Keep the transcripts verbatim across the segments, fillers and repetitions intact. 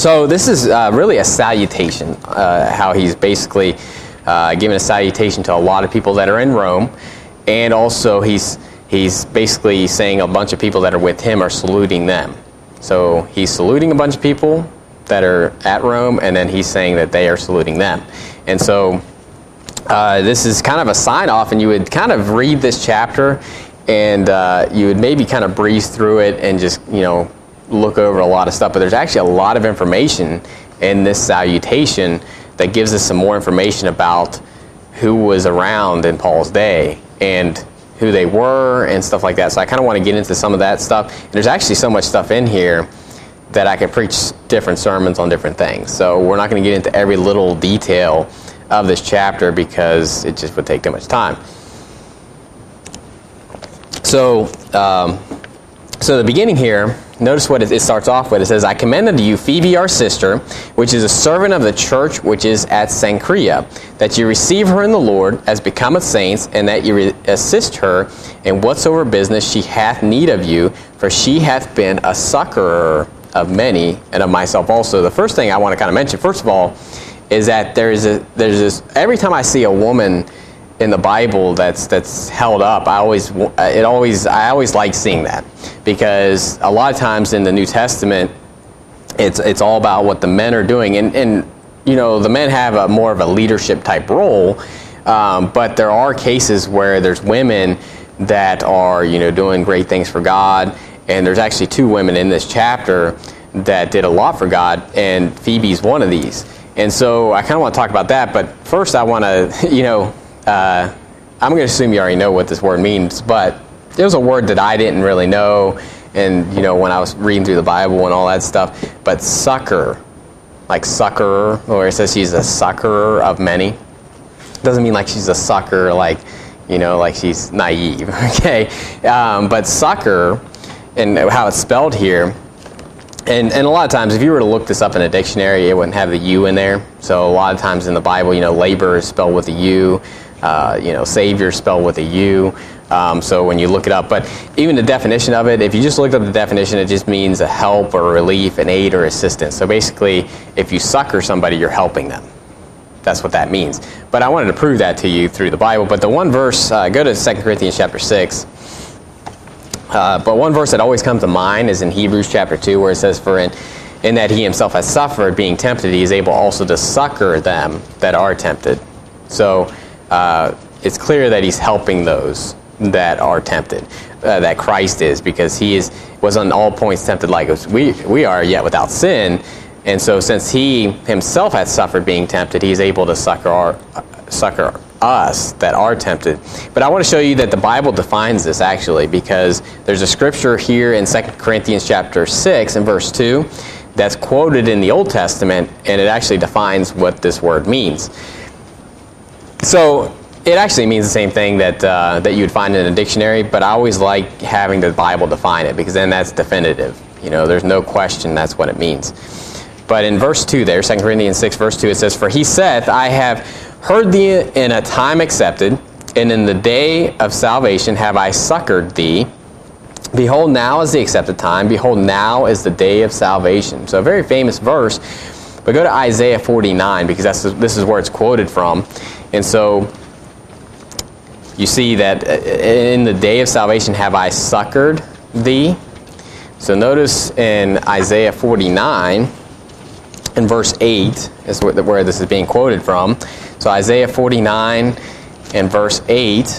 So this is uh, really a salutation, uh, how he's basically uh, giving a salutation to a lot of people that are in Rome, and also he's he's basically saying a bunch of people that are with him are saluting them. So he's saluting a bunch of people that are at Rome, and then he's saying that they are saluting them. And so uh, this is kind of a sign-off, and you would kind of read this chapter, and uh, you would maybe kind of breeze through it and just, you know, look over a lot of stuff. But there's actually a lot of information in this salutation that gives us some more information about who was around in Paul's day and who they were and stuff like that. So I kind of want to get into some of that stuff. And there's actually so much stuff in here that I could preach different sermons on different things. So we're not going to get into every little detail of this chapter because it just would take too much time. So, um, so the beginning here, notice what it starts off with. It says, I commend unto you Phoebe our sister, which is a servant of the church which is at Cenchrea, that you receive her in the Lord as becometh saints, and that you re- assist her in whatsoever business she hath need of you, for she hath been a succorer of many, and of myself also. The first thing I want to kind of mention, first of all, is that there is a there's this, every time I see a woman in the Bible that's that's held up, I always it always I always like seeing that, because a lot of times in the New Testament, it's it's all about what the men are doing, and and you know the men have a more of a leadership type role, um, but there are cases where there's women that are you know doing great things for God, and there's actually two women in this chapter that did a lot for God, and Phoebe's one of these, and so I kind of want to talk about that, but first I want to you know. Uh, I'm going to assume you already know what this word means, but it was a word that I didn't really know, and you know when I was reading through the Bible and all that stuff. But succor, like succorer, or it says she's a succorer of many. Doesn't mean like she's a sucker, like you know, like she's naive. Okay, um, but succor, and how it's spelled here. And and a lot of times, if you were to look this up in a dictionary, it wouldn't have the U in there. So a lot of times in the Bible, you know, labor is spelled with a U. Uh, you know, Savior is spelled with a U. Um, so when you look it up, but even the definition of it, if you just looked up the definition, it just means a help or relief, an aid or assistance. So basically, if you succor somebody, you're helping them. That's what that means. But I wanted to prove that to you through the Bible. But the one verse, uh, go to Second Corinthians chapter six. Uh, but one verse that always comes to mind is in Hebrews chapter two, where it says, For in, in that he himself has suffered, being tempted, he is able also to succor them that are tempted. So uh, it's clear that he's helping those that are tempted, uh, that Christ is, because he is was on all points tempted like us. We, we are, yet without sin. And so since he himself has suffered being tempted, he is able to succor our, uh, succor us that are tempted. But I want to show you that the Bible defines this actually, because there's a scripture here in Second Corinthians chapter six and verse two that's quoted in the Old Testament, and it actually defines what this word means. So it actually means the same thing that uh, that you would find in a dictionary, but I always like having the Bible define it, because then that's definitive. You know, there's no question that's what it means. But in verse two there, Second Corinthians six verse two, it says, For he saith, I have heard thee in a time accepted, and in the day of salvation have I succored thee. Behold, now is the accepted time. Behold, now is the day of salvation. So a very famous verse. But go to Isaiah forty-nine, because that's this is where it's quoted from. And so you see that in the day of salvation have I succored thee. So notice in Isaiah forty-nine, in verse eight, is where this is being quoted from. So Isaiah forty-nine and verse eight.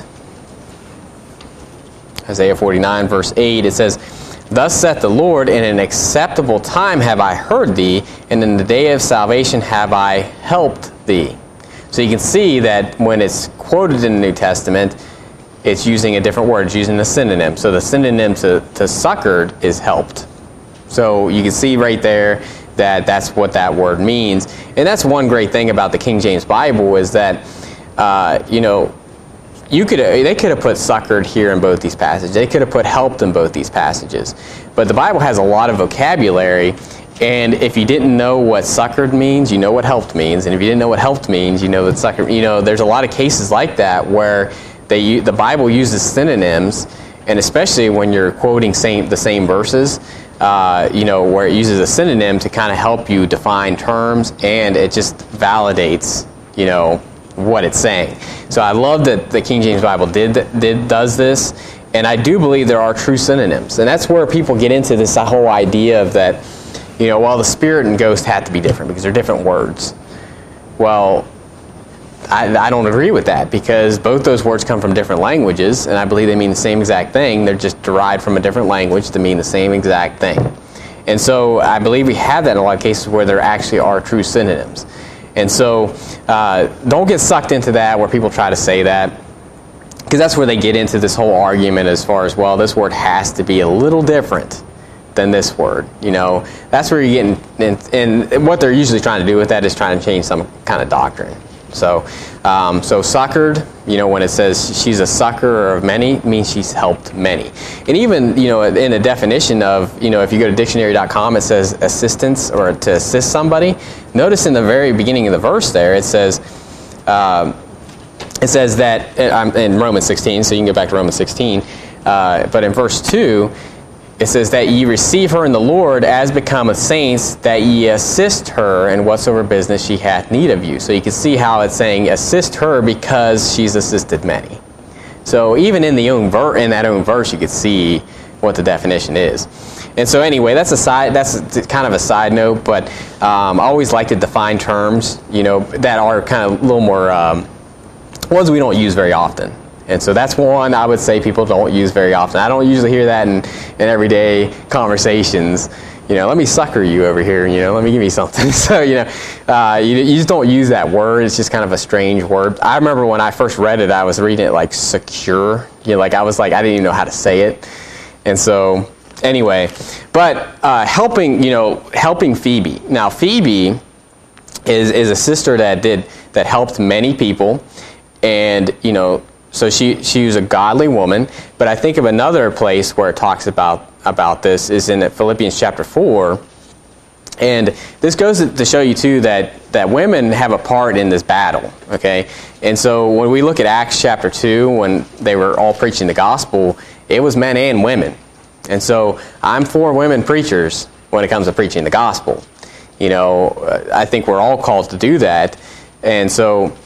Isaiah forty-nine, verse eight, it says, Thus saith the Lord, in an acceptable time have I heard thee, and in the day of salvation have I helped thee. So you can see that when it's quoted in the New Testament, it's using a different word. It's using a synonym. So the synonym to, to succored is helped. So you can see right there that that's what that word means. And that's one great thing about the King James Bible, is that, uh, you know, you could they could have put succored here in both these passages. They could have put helped in both these passages. But the Bible has a lot of vocabulary, and if you didn't know what succored means, you know what helped means. And if you didn't know what helped means, you know that succored, you know, there's a lot of cases like that where they the Bible uses synonyms, and especially when you're quoting same, the same verses, uh, you know, where it uses a synonym to kind of help you define terms, and it just validates, you know, what it's saying. So I love that the King James Bible did did does this, and I do believe there are true synonyms, and that's where people get into this whole idea of that, you know, well, the spirit and ghost have to be different because they're different words. Well, I, I don't agree with that, because both those words come from different languages, and I believe they mean the same exact thing. They're just derived from a different language to mean the same exact thing. And so I believe we have that in a lot of cases where there actually are true synonyms. And so uh, don't get sucked into that where people try to say that, because that's where they get into this whole argument as far as, well, this word has to be a little different than this word. You know, that's where you're getting, and, and what they're usually trying to do with that is trying to change some kind of doctrine. So, um, so succored, you know, when it says she's a succor of many, it means she's helped many. And even, you know, in a definition of, you know, if you go to dictionary dot com, it says assistance or to assist somebody. Notice in the very beginning of the verse there, it says, um, it says that, I'm in Romans sixteen, so you can go back to Romans sixteen, uh, but in verse two, it says that ye receive her in the Lord as becometh saints, that ye assist her in whatsoever business she hath need of you. So you can see how it's saying assist her because she's assisted many. So even in the own ver- in that own verse, you could see what the definition is. And so anyway, that's a side. That's kind of a side note, but um, I always like to define terms, you know, that are kind of a little more um, ones we don't use very often. And so that's one I would say people don't use very often. I don't usually hear that in, in everyday conversations. You know, let me succor you over here, you know, let me give you something. So, you know, uh, you, you just don't use that word. It's just kind of a strange word. I remember when I first read it, I was reading it like secure. You know, like I was like, I didn't even know how to say it. And so, anyway, but uh, helping, you know, helping Phoebe. Now, Phoebe is, is a sister that did, that helped many people. And, you know, so she she was a godly woman, but I think of another place where it talks about about this is in Philippians chapter four, and this goes to show you too that that women have a part in this battle. Okay, and so when we look at Acts chapter two, when they were all preaching the gospel, it was men and women, and so I'm for women preachers when it comes to preaching the gospel. You know, I think we're all called to do that, and so.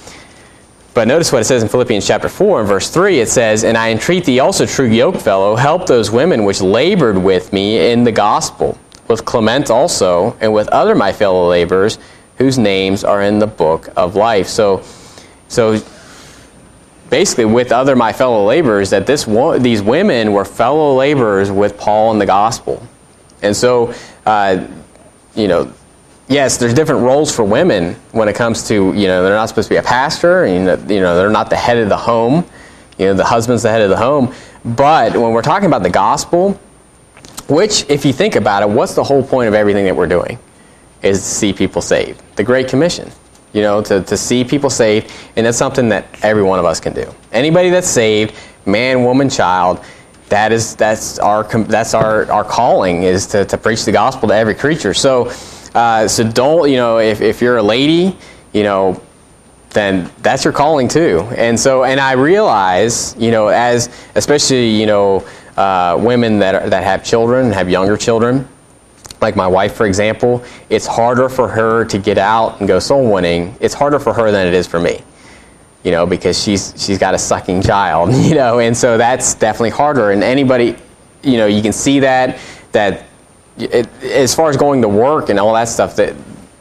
But notice what it says in Philippians chapter four and verse three. It says, and I entreat thee also, true yokefellow, help those women which labored with me in the gospel, with Clement also, and with other my fellow laborers, whose names are in the book of life. So, so basically, with other my fellow laborers, that this these women were fellow laborers with Paul in the gospel. And so, uh, you know, yes, there's different roles for women when it comes to, you know, they're not supposed to be a pastor, and, you know, they're not the head of the home. You know, the husband's the head of the home. But when we're talking about the gospel, which, if you think about it, what's the whole point of everything that we're doing? Is to see people saved. The Great Commission, you know, to, to see people saved, and that's something that every one of us can do. Anybody that's saved, man, woman, child, that is that's our that's our, our calling, is to, to preach the gospel to every creature. So. Uh, so don't, you know, if, if you're a lady, you know, then that's your calling too. And so, and I realize, you know, as, especially, you know, uh, women that are, that have children, have younger children, like my wife, for example, it's harder for her to get out and go soul winning. It's harder for her than it is for me, you know, because she's, she's got a sucking child, you know, and so that's definitely harder. And anybody, you know, you can see that, that, It, as far as going to work and all that stuff, that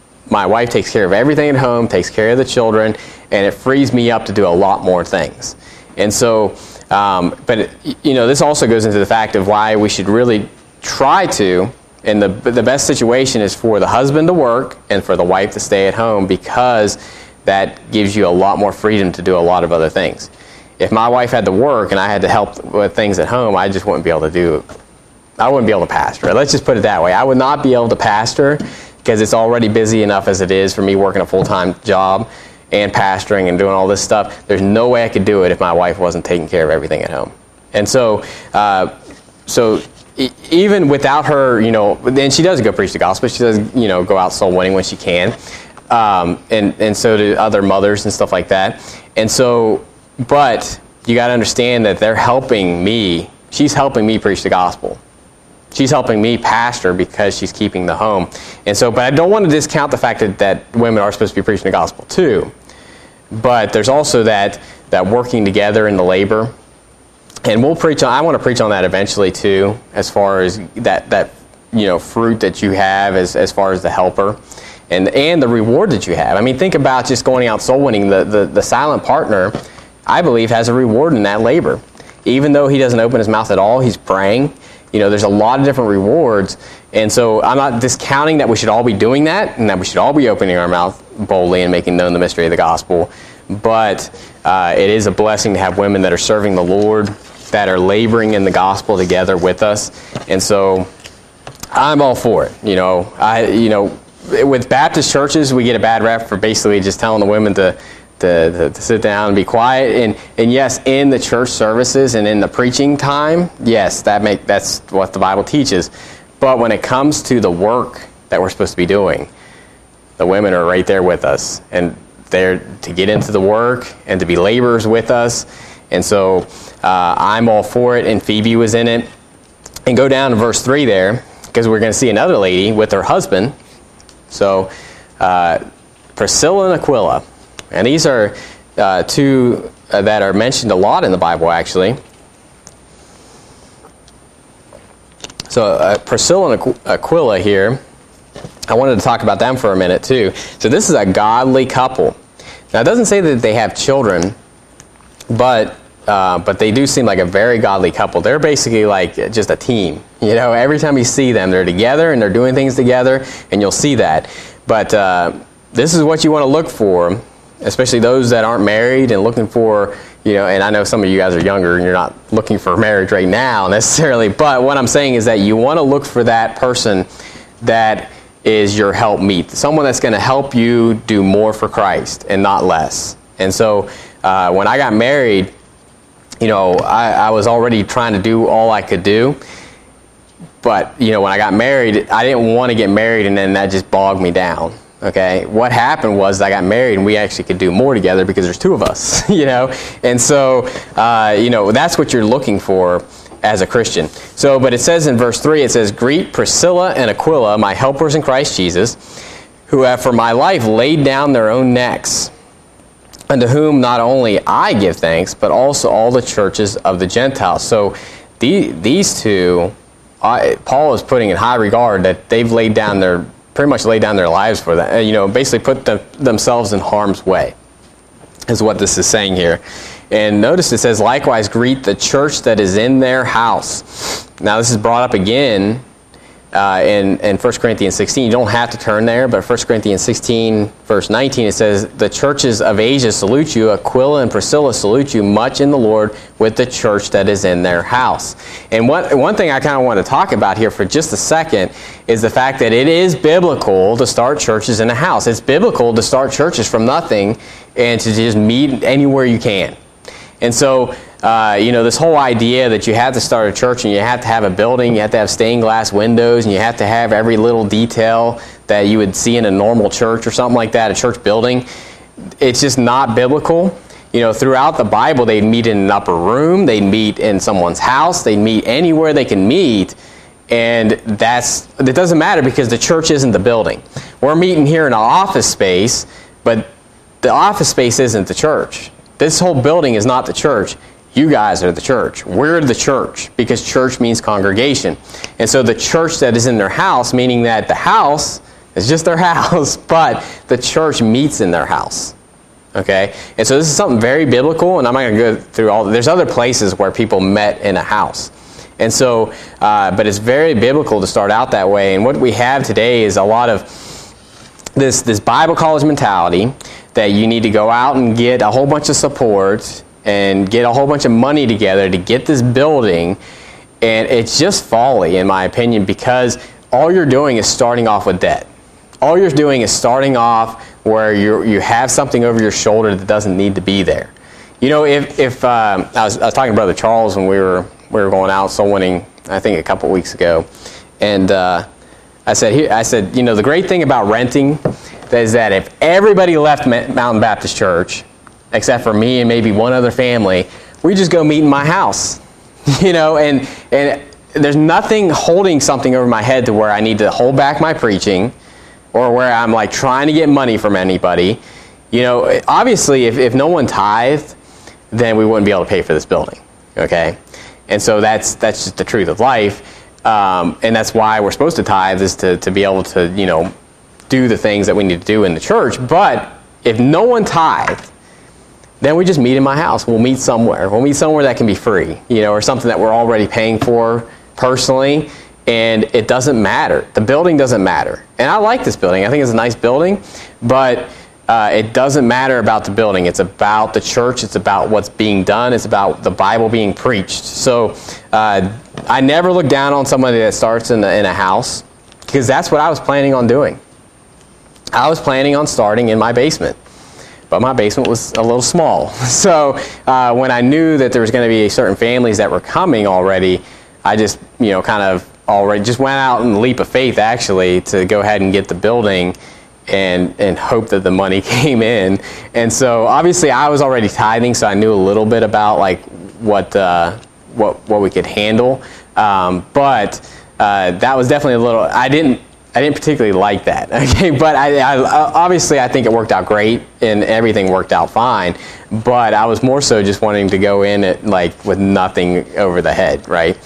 my wife takes care of everything at home, takes care of the children, and it frees me up to do a lot more things. And so, um, but it, you know, this also goes into the fact of why we should really try to, and the the best situation is for the husband to work and for the wife to stay at home, because that gives you a lot more freedom to do a lot of other things. If my wife had to work and I had to help with things at home, I just wouldn't be able to do I wouldn't be able to pastor. Let's just put it that way. I would not be able to pastor because it's already busy enough as it is for me working a full-time job and pastoring and doing all this stuff. There's no way I could do it if my wife wasn't taking care of everything at home. And so, uh, so e- even without her, you know, then she does go preach the gospel. She does, you know, go out soul winning when she can, um, and and so do other mothers and stuff like that. And so, but you got to understand that they're helping me. She's helping me preach the gospel. She's helping me pastor because she's keeping the home. And so, but I don't want to discount the fact that, that women are supposed to be preaching the gospel too. But there's also that, that working together in the labor. And we'll preach on, I want to preach on that eventually too, as far as that, that you know, fruit that you have as, as far as the helper. And and the reward that you have. I mean, think about just going out soul winning. The, the, the silent partner, I believe, has a reward in that labor. Even though he doesn't open his mouth at all, he's praying. You know, there's a lot of different rewards. And so I'm not discounting that we should all be doing that and that we should all be opening our mouth boldly and making known the mystery of the gospel. But uh, it is a blessing to have women that are serving the Lord, that are laboring in the gospel together with us. And so I'm all for it. You know, I, you know, with Baptist churches, we get a bad rep for basically just telling the women to, to, to, to sit down and be quiet. And, and yes, in the church services and in the preaching time, yes, that make that's what the Bible teaches. But when it comes to the work that we're supposed to be doing, the women are right there with us. And they're to get into the work and to be laborers with us. And so uh, I'm all for it, and Phoebe was in it. And go down to verse three there, because we're going to see another lady with her husband. So, uh, Priscilla and Aquila. And these are uh, two uh, that are mentioned a lot in the Bible, actually. So, uh, Priscilla and Aqu- Aquila here, I wanted to talk about them for a minute, too. So, this is a godly couple. Now, it doesn't say that they have children, but... Uh, but they do seem like a very godly couple. They're basically like just a team. You know, every time you see them, they're together and they're doing things together, and you'll see that. But uh, this is what you want to look for, especially those that aren't married and looking for, you know, and I know some of you guys are younger and you're not looking for marriage right now necessarily, but what I'm saying is that you want to look for that person that is your helpmeet, someone that's going to help you do more for Christ and not less. And so uh, when I got married, you know, I, I was already trying to do all I could do. But, you know, when I got married, I didn't want to get married, and then that just bogged me down. Okay? What happened was I got married, and we actually could do more together because there's two of us, you know? And so, uh, you know, that's what you're looking for as a Christian. So, but it says in verse three, it says, "Greet Priscilla and Aquila, my helpers in Christ Jesus, who have for my life laid down their own necks, unto whom not only I give thanks, but also all the churches of the Gentiles." So the, these two, I, Paul is putting in high regard that they've laid down their, pretty much laid down their lives for that. You know, basically put them, themselves in harm's way, is what this is saying here. And notice it says, "Likewise greet the church that is in their house." Now this is brought up again Uh, in, in First Corinthians sixteen. You don't have to turn there, but First Corinthians sixteen, verse nineteen, it says, "The churches of Asia salute you. Aquila and Priscilla salute you much in the Lord with the church that is in their house." And what, one thing I kind of want to talk about here for just a second is the fact that it is biblical to start churches in a house. It's biblical to start churches from nothing and to just meet anywhere you can. And so, Uh, you know, this whole idea that you have to start a church and you have to have a building, you have to have stained glass windows, and you have to have every little detail that you would see in a normal church or something like that, a church building, it's just not biblical. You know, throughout the Bible, they'd meet in an upper room, they'd meet in someone's house, they'd meet anywhere they can meet, and that's, it doesn't matter because the church isn't the building. We're meeting here in an office space, but the office space isn't the church. This whole building is not the church. You guys are the church. We're the church, because church means congregation. And so the church that is in their house, meaning that the house is just their house, but the church meets in their house. Okay? And so this is something very biblical, and I'm not going to go through all. There's other places where people met in a house. And so, uh, but it's very biblical to start out that way. And what we have today is a lot of this, this Bible college mentality that you need to go out and get a whole bunch of support and get a whole bunch of money together to get this building, and it's just folly, in my opinion, because all you're doing is starting off with debt. All you're doing is starting off where you you have something over your shoulder that doesn't need to be there. You know, if if um, I was I was talking to Brother Charles when we were we were going out soul winning, I think a couple weeks ago, and uh, I said here I said you know the great thing about renting is that if everybody left Mountain Baptist Church, except for me and maybe one other family, we just go meet in my house, you know, and and there's nothing holding something over my head to where I need to hold back my preaching or where I'm like trying to get money from anybody. You know, obviously if, if no one tithed, then we wouldn't be able to pay for this building, okay? And so that's that's just the truth of life. Um, and that's why we're supposed to tithe, is to, to be able to, you know, do the things that we need to do in the church. But if no one tithed, then we just meet in my house. We'll meet somewhere. We'll meet somewhere that can be free, you know, or something that we're already paying for personally. And it doesn't matter. The building doesn't matter. And I like this building. I think it's a nice building. But uh, it doesn't matter about the building. It's about the church. It's about what's being done. It's about the Bible being preached. So uh, I never look down on somebody that starts in, the, in a house, because that's what I was planning on doing. I was planning on starting in my basement. But my basement was a little small. So uh, when I knew that there was going to be certain families that were coming already, I just, you know, kind of already just went out in the leap of faith, actually, to go ahead and get the building and and hope that the money came in. And so obviously I was already tithing, so I knew a little bit about like what uh, what what we could handle. Um, but uh, that was definitely a little. I didn't. I didn't particularly like that, okay, but I, I, obviously I think it worked out great and everything worked out fine, but I was more so just wanting to go in it like with nothing over the head, right?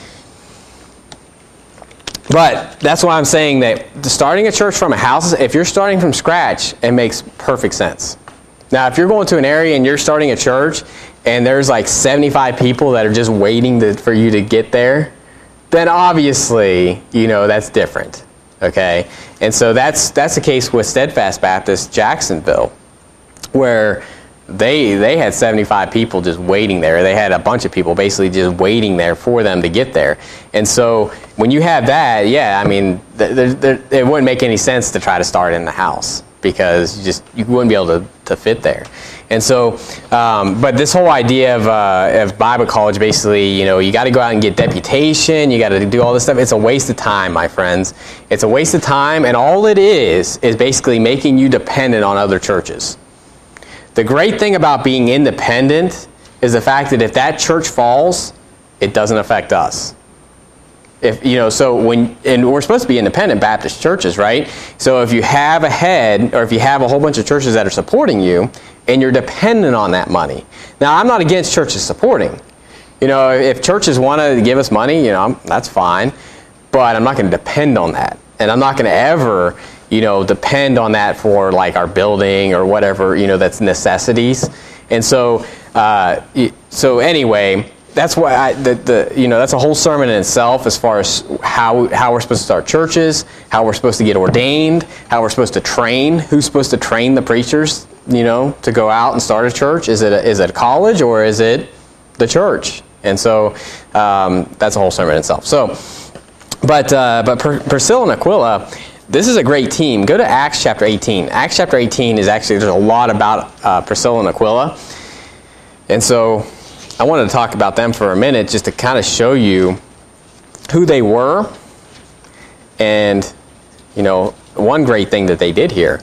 But that's why I'm saying that starting a church from a house, if you're starting from scratch, it makes perfect sense. Now, if you're going to an area and you're starting a church and there's like seventy-five people that are just waiting to, for you to get there, then obviously, you know, that's different. Okay, and so that's that's the case with Steadfast Baptist Jacksonville, where they they had seventy-five people just waiting there. They had a bunch of people basically just waiting there for them to get there. And so when you have that, yeah, I mean, th- th- th- it wouldn't make any sense to try to start in the house, because you just you wouldn't be able to, to fit there. And so, um, but this whole idea of, uh, of Bible college, basically, you know, you got to go out and get deputation, you got to do all this stuff. It's a waste of time, my friends. It's a waste of time, and all it is is basically making you dependent on other churches. The great thing about being independent is the fact that if that church falls, it doesn't affect us. If you know, so when and we're supposed to be independent Baptist churches, right? So if you have a head, or if you have a whole bunch of churches that are supporting you, and you're dependent on that money. Now, I'm not against churches supporting. You know, if churches want to give us money, you know, I'm, that's fine. But I'm not going to depend on that, and I'm not going to ever, you know, depend on that for like our building or whatever, you know, that's necessities. And so, uh, so anyway. That's why I, the, the you know that's a whole sermon in itself, as far as how how we're supposed to start churches, how we're supposed to get ordained, how we're supposed to train, who's supposed to train the preachers, you know, to go out and start a church. Is it a, is it a college, or is it the church? And so um, that's a whole sermon in itself. So, but uh, but Pr- Priscilla and Aquila, this is a great team. Go to Acts chapter eighteen. Acts chapter eighteen is actually, there's a lot about uh, Priscilla and Aquila, and so I wanted to talk about them for a minute, just to kind of show you who they were, and, you know, one great thing that they did here.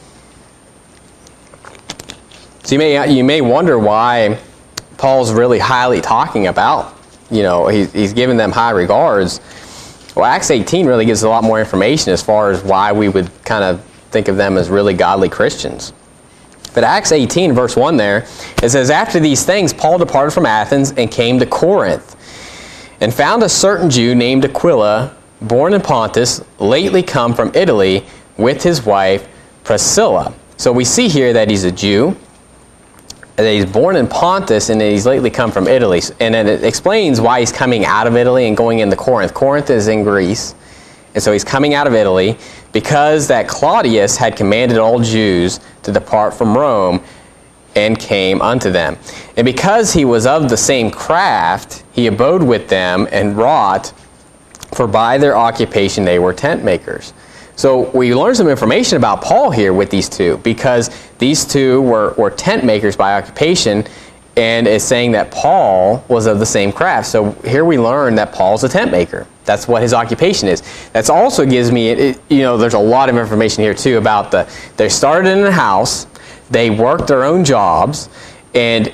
So you may you may wonder why Paul's really highly talking about, you know, he's, he's giving them high regards. Well, Acts eighteen really gives a lot more information as far as why we would kind of think of them as really godly Christians. But Acts eighteen, verse one there, it says, "After these things, Paul departed from Athens and came to Corinth, and found a certain Jew named Aquila, born in Pontus, lately come from Italy, with his wife Priscilla." So we see here that he's a Jew, that he's born in Pontus, and that he's lately come from Italy. And then it explains why he's coming out of Italy and going into Corinth. Corinth is in Greece. And so he's coming out of Italy because that Claudius had commanded all Jews to depart from Rome, and came unto them. And because he was of the same craft, he abode with them and wrought, for by their occupation they were tent makers. So we learn some information about Paul here with these two, because these two were, were tent makers by occupation, and it's saying that Paul was of the same craft. So here we learn that Paul's a tent maker. That's what his occupation is. That also gives me, it, you know, there's a lot of information here too about the, they started in a house, they worked their own jobs, and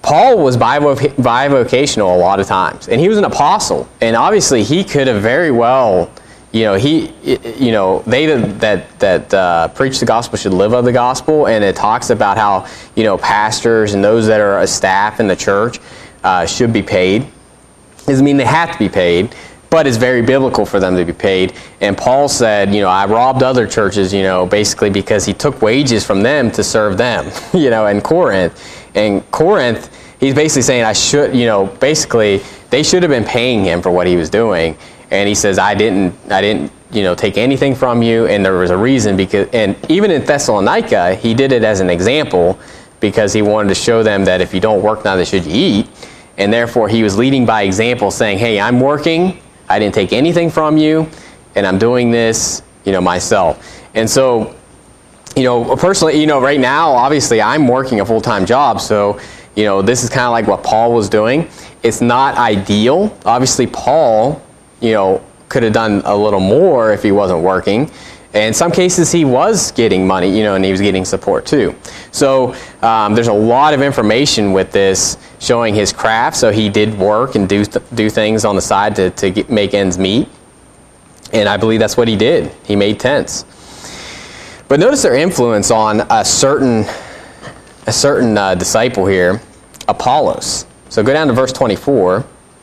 Paul was bivoc- bivocational a lot of times, and he was an apostle, and obviously he could have very well, you know, he, you know, they that that uh, preach the gospel should live of the gospel, and it talks about how, you know, pastors and those that are a staff in the church uh, should be paid. Doesn't mean they have to be paid, but it's very biblical for them to be paid. And Paul said, you know, I robbed other churches, you know, basically because he took wages from them to serve them, you know, in Corinth. And Corinth, he's basically saying I should, you know, basically they should have been paying him for what he was doing. And he says, I didn't, I didn't, you know, take anything from you. And there was a reason, because, and even in Thessalonica, he did it as an example because he wanted to show them that if you don't work, neither should you eat. And therefore, he was leading by example, saying, hey, I'm working, I didn't take anything from you, and I'm doing this, you know, myself. And so, you know, personally, you know, right now, obviously, I'm working a full-time job, so, you know, this is kind of like what Paul was doing. It's not ideal. Obviously, Paul, you know, could have done a little more if he wasn't working. And in some cases, he was getting money, you know, and he was getting support too. So um, there's a lot of information with this showing his craft. So he did work and do th- do things on the side to, to get, make ends meet. And I believe that's what he did. He made tents. But notice their influence on a certain a certain uh, disciple here, Apollos. So go down to verse twenty-four.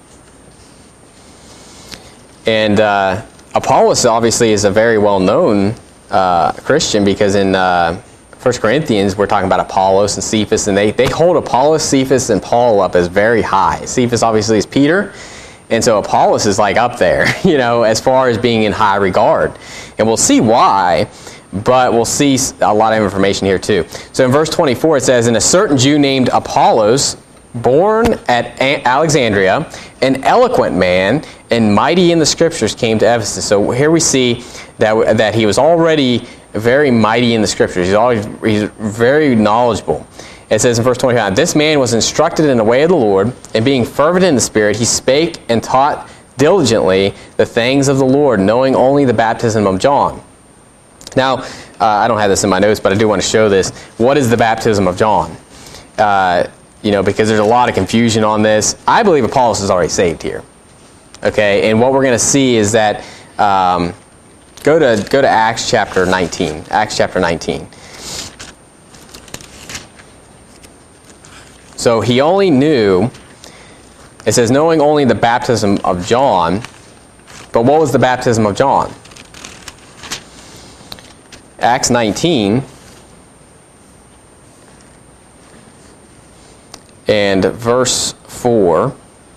And uh, Apollos obviously is a very well-known uh, Christian, because in uh, First Corinthians we're talking about Apollos and Cephas, and they, they hold Apollos, Cephas, and Paul up as very high. Cephas obviously is Peter, and so Apollos is like up there, you know, as far as being in high regard. And we'll see why, but we'll see a lot of information here too. So in verse twenty-four it says, and a certain Jew named Apollos, born at Alexandria, an eloquent man and mighty in the scriptures, came to Ephesus. So here we see that that he was already very mighty in the scriptures. He's always he's very knowledgeable. It says in verse twenty-five, this man was instructed in the way of the Lord, and being fervent in the Spirit, he spake and taught diligently the things of the Lord, knowing only the baptism of John. Now, uh, I don't have this in my notes, but I do want to show this. What is the baptism of John? Uh, You know, because there's a lot of confusion on this. I believe Apollos is already saved here. Okay, and what we're going to see is that um, go to go to Acts chapter nineteen. Acts chapter nineteen. So he only knew. It says knowing only the baptism of John. But what was the baptism of John? Acts nineteen. And verse four,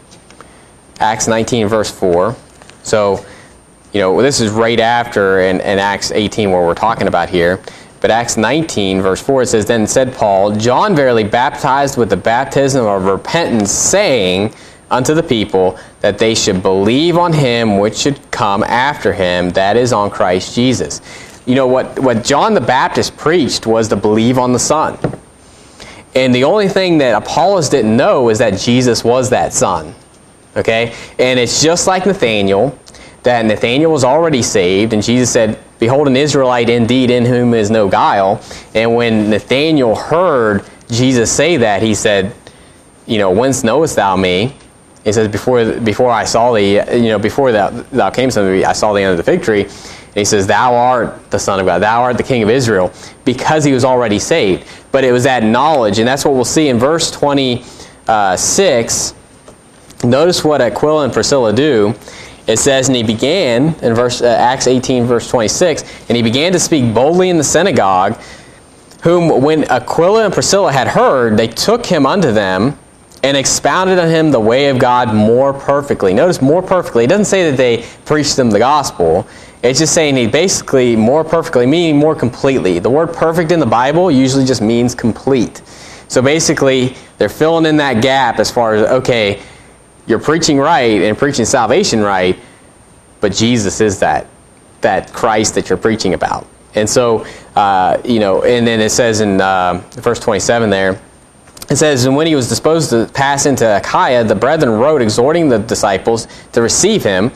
Acts nineteen, verse four. So, you know, this is right after in, in Acts eighteen where we're talking about here. But Acts nineteen, verse four, it says, then said Paul, John verily baptized with the baptism of repentance, saying unto the people that they should believe on him which should come after him, that is, on Christ Jesus. You know, what, what John the Baptist preached was to believe on the Son. And the only thing that Apollos didn't know is that Jesus was that Son. Okay? And it's just like Nathanael, that Nathanael was already saved, and Jesus said, behold, an Israelite indeed, in whom is no guile. And when Nathanael heard Jesus say that, he said, you know, whence knowest thou me? He says, before before I saw thee, you know, before thou, thou camest unto me, I saw thee under the fig tree. And he says, thou art the Son of God, thou art the King of Israel, because he was already saved. But it was that knowledge, and that's what we'll see in verse twenty-six. Notice what Aquila and Priscilla do. It says, and he began, in verse uh, Acts eighteen, verse twenty-six, and he began to speak boldly in the synagogue, whom when Aquila and Priscilla had heard, they took him unto them, and expounded on him the way of God more perfectly. Notice more perfectly. It doesn't say that they preached them the gospel. It's just saying he basically more perfectly, meaning more completely. The word perfect in the Bible usually just means complete. So basically, they're filling in that gap as far as, okay, you're preaching right and preaching salvation right, but Jesus is that, that Christ that you're preaching about. And so, uh, you know, and then it says in uh, verse twenty-seven there, it says, and when he was disposed to pass into Achaia, the brethren wrote, exhorting the disciples to receive him,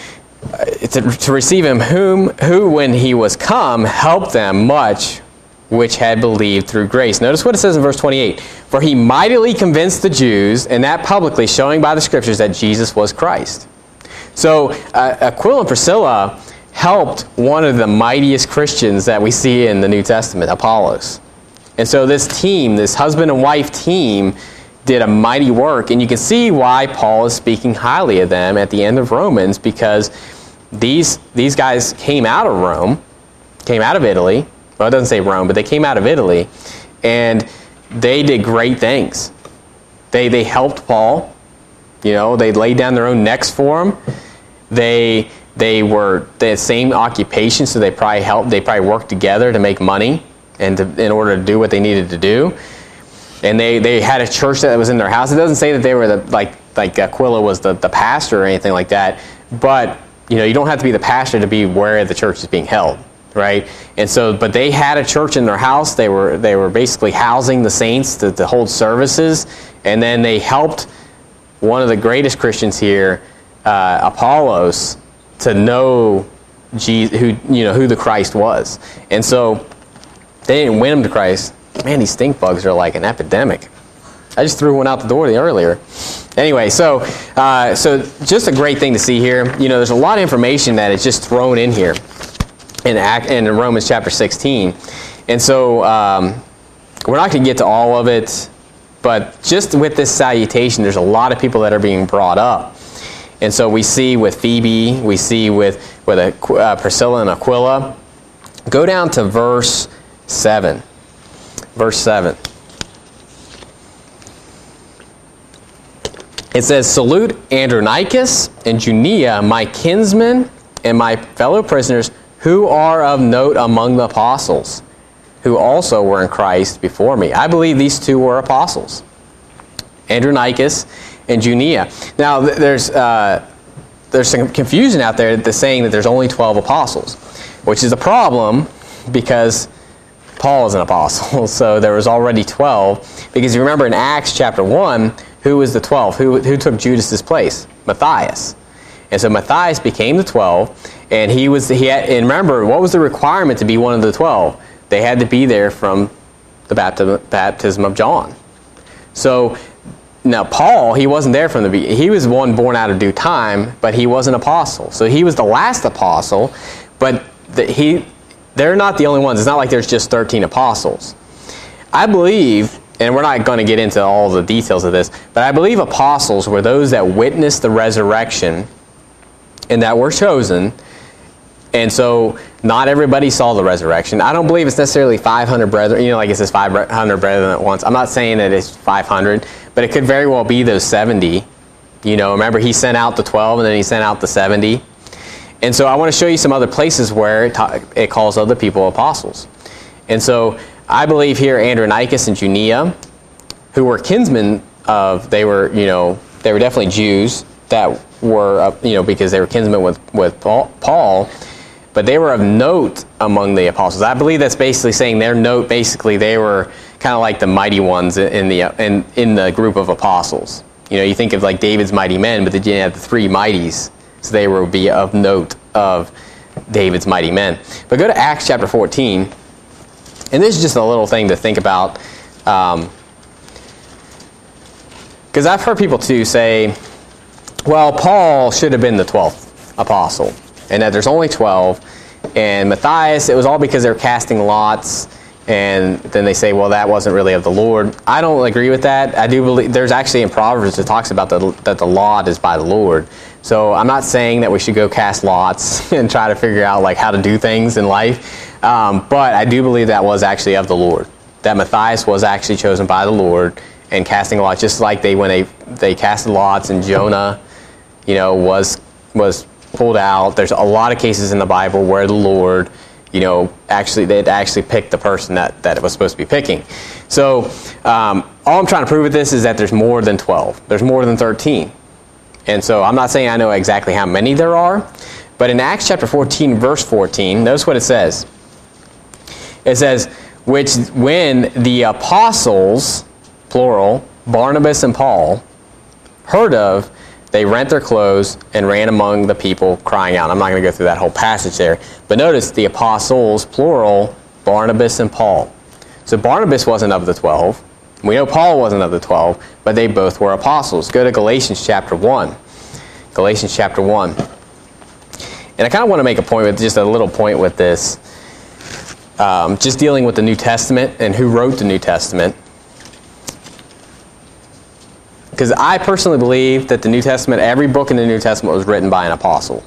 uh, to, to receive him, whom, who, when he was come, helped them much which had believed through grace. Notice what it says in verse twenty-eight. For he mightily convinced the Jews, and that publicly, showing by the Scriptures that Jesus was Christ. So uh, Aquila and Priscilla helped one of the mightiest Christians that we see in the New Testament, Apollos. And so this team, this husband and wife team, did a mighty work. And you can see why Paul is speaking highly of them at the end of Romans, because these, these guys came out of Rome, came out of Italy. Well, it doesn't say Rome, but they came out of Italy, and they did great things. They they helped Paul. You know, they laid down their own necks for him. They they were they had the same occupation, so they probably helped. They probably worked together to make money and to, in order to do what they needed to do. And they, they had a church that was in their house. It doesn't say that they were the, like like Aquila was the, the pastor or anything like that. But you know, you don't have to be the pastor to be where the church is being held. Right, and so, but they had a church in their house. They were they were basically housing the saints to, to hold services, and then they helped one of the greatest Christians here, uh, Apollos, to know Jesus, who you know who the Christ was. And so they didn't win him to Christ. Man, these stink bugs are like an epidemic. I just threw one out the door earlier. Anyway, so uh, so just a great thing to see here. You know, there's a lot of information that is just thrown in here. In, Act, in Romans chapter sixteen. And so um, we're not going to get to all of it, but just with this salutation, there's a lot of people that are being brought up. And so we see with Phoebe, we see with, with uh, Priscilla and Aquila. Go down to verse seven. Verse seven. It says, Salute Andronicus and Junia, my kinsmen and my fellow prisoners, who are of note among the apostles, who also were in Christ before me. I believe these two were apostles, Andronicus and Junia. Now, there's uh, there's some confusion out there that's saying that there's only twelve apostles, which is a problem because Paul is an apostle, so there was already twelve. Because you remember in Acts chapter one, who was the twelve? Who, who took Judas's place? Matthias. And so Matthias became the twelve, and he was he had, and remember, what was the requirement to be one of the twelve? They had to be there from the baptism, baptism of John. So now Paul, he wasn't there from the beginning. He was one born out of due time, but he was an apostle. So he was the last apostle, but the, he they're not the only ones. It's not like there's just thirteen apostles. I believe, and we're not going to get into all the details of this, but I believe apostles were those that witnessed the resurrection and that were chosen. And so not everybody saw the resurrection. I don't believe it's necessarily five hundred brethren. You know, like it says five hundred brethren at once. I'm not saying that it's five hundred, but it could very well be those seventy. You know, remember he sent out the twelve and then he sent out the seventy. And so I want to show you some other places where it, ta- it calls other people apostles. And so I believe here Andronicus and Junia, who were kinsmen of, they were, you know, they were definitely Jews that were, uh, you know, because they were kinsmen with, with Paul, Paul, but they were of note among the apostles. I believe that's basically saying their note, basically they were kind of like the mighty ones in the in, in the group of apostles. You know, you think of like David's mighty men, but then you have the three mighties, so they would be of note of David's mighty men. But go to Acts chapter fourteen, and this is just a little thing to think about. Um, because I've heard people too say, well, Paul should have been the twelfth apostle, and that there's only twelve, and Matthias, it was all because they were casting lots, and then they say, well, that wasn't really of the Lord. I don't agree with that. I do believe, there's actually in Proverbs it talks about the, that the lot is by the Lord. So I'm not saying that we should go cast lots and try to figure out like how to do things in life, um, but I do believe that was actually of the Lord, that Matthias was actually chosen by the Lord and casting lots, just like they when they they casted lots and Jonah, you know, was was pulled out. There's a lot of cases in the Bible where the Lord, you know, actually they'd actually picked the person that, that it was supposed to be picking. So um, all I'm trying to prove with this is that there's more than twelve. There's more than thirteen. And so I'm not saying I know exactly how many there are, but in Acts chapter fourteen, verse fourteen, notice what it says. It says, which when the apostles, plural, Barnabas and Paul, heard of, they rent their clothes and ran among the people crying out. I'm not going to go through that whole passage there. But notice the apostles, plural, Barnabas and Paul. So Barnabas wasn't of the twelve. We know Paul wasn't of the twelve, but they both were apostles. Go to Galatians chapter one. Galatians chapter one. And I kind of want to make a point with just a little point with this. Um, just dealing with the New Testament and who wrote the New Testament. Because I personally believe that the New Testament, every book in the New Testament was written by an apostle.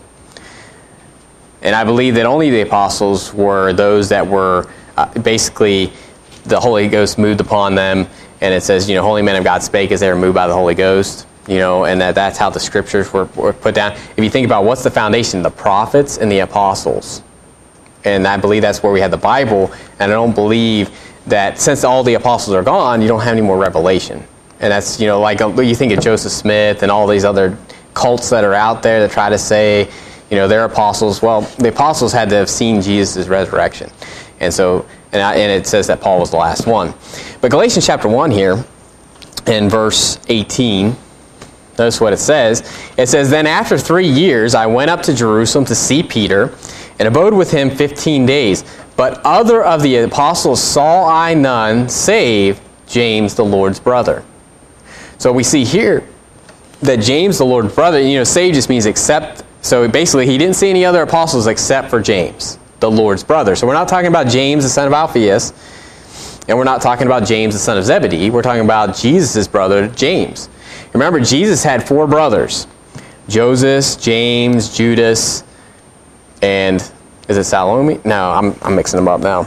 And I believe that only the apostles were those that were uh, basically the Holy Ghost moved upon them. And it says, you know, holy men of God spake as they were moved by the Holy Ghost. You know, and that that's how the scriptures were, were put down. If you think about what's the foundation, the prophets and the apostles. And I believe that's where we had the Bible. And I don't believe that since all the apostles are gone, you don't have any more revelation. And that's, you know, like you think of Joseph Smith and all these other cults that are out there that try to say, you know, they're apostles. Well, the apostles had to have seen Jesus' resurrection. And so, and, I, and it says that Paul was the last one. But Galatians chapter one here, in verse eighteen, notice what it says. It says, Then after three years I went up to Jerusalem to see Peter, and abode with him fifteen days. But other of the apostles saw I none, save James the Lord's brother. So we see here that James the Lord's brother, you know, save just means except. So basically he didn't see any other apostles except for James, the Lord's brother. So we're not talking about James the son of Alphaeus, and we're not talking about James the son of Zebedee. We're talking about Jesus' brother, James. Remember, Jesus had four brothers: Joseph, James, Judas, and is it Salome? No, I'm I'm mixing them up now.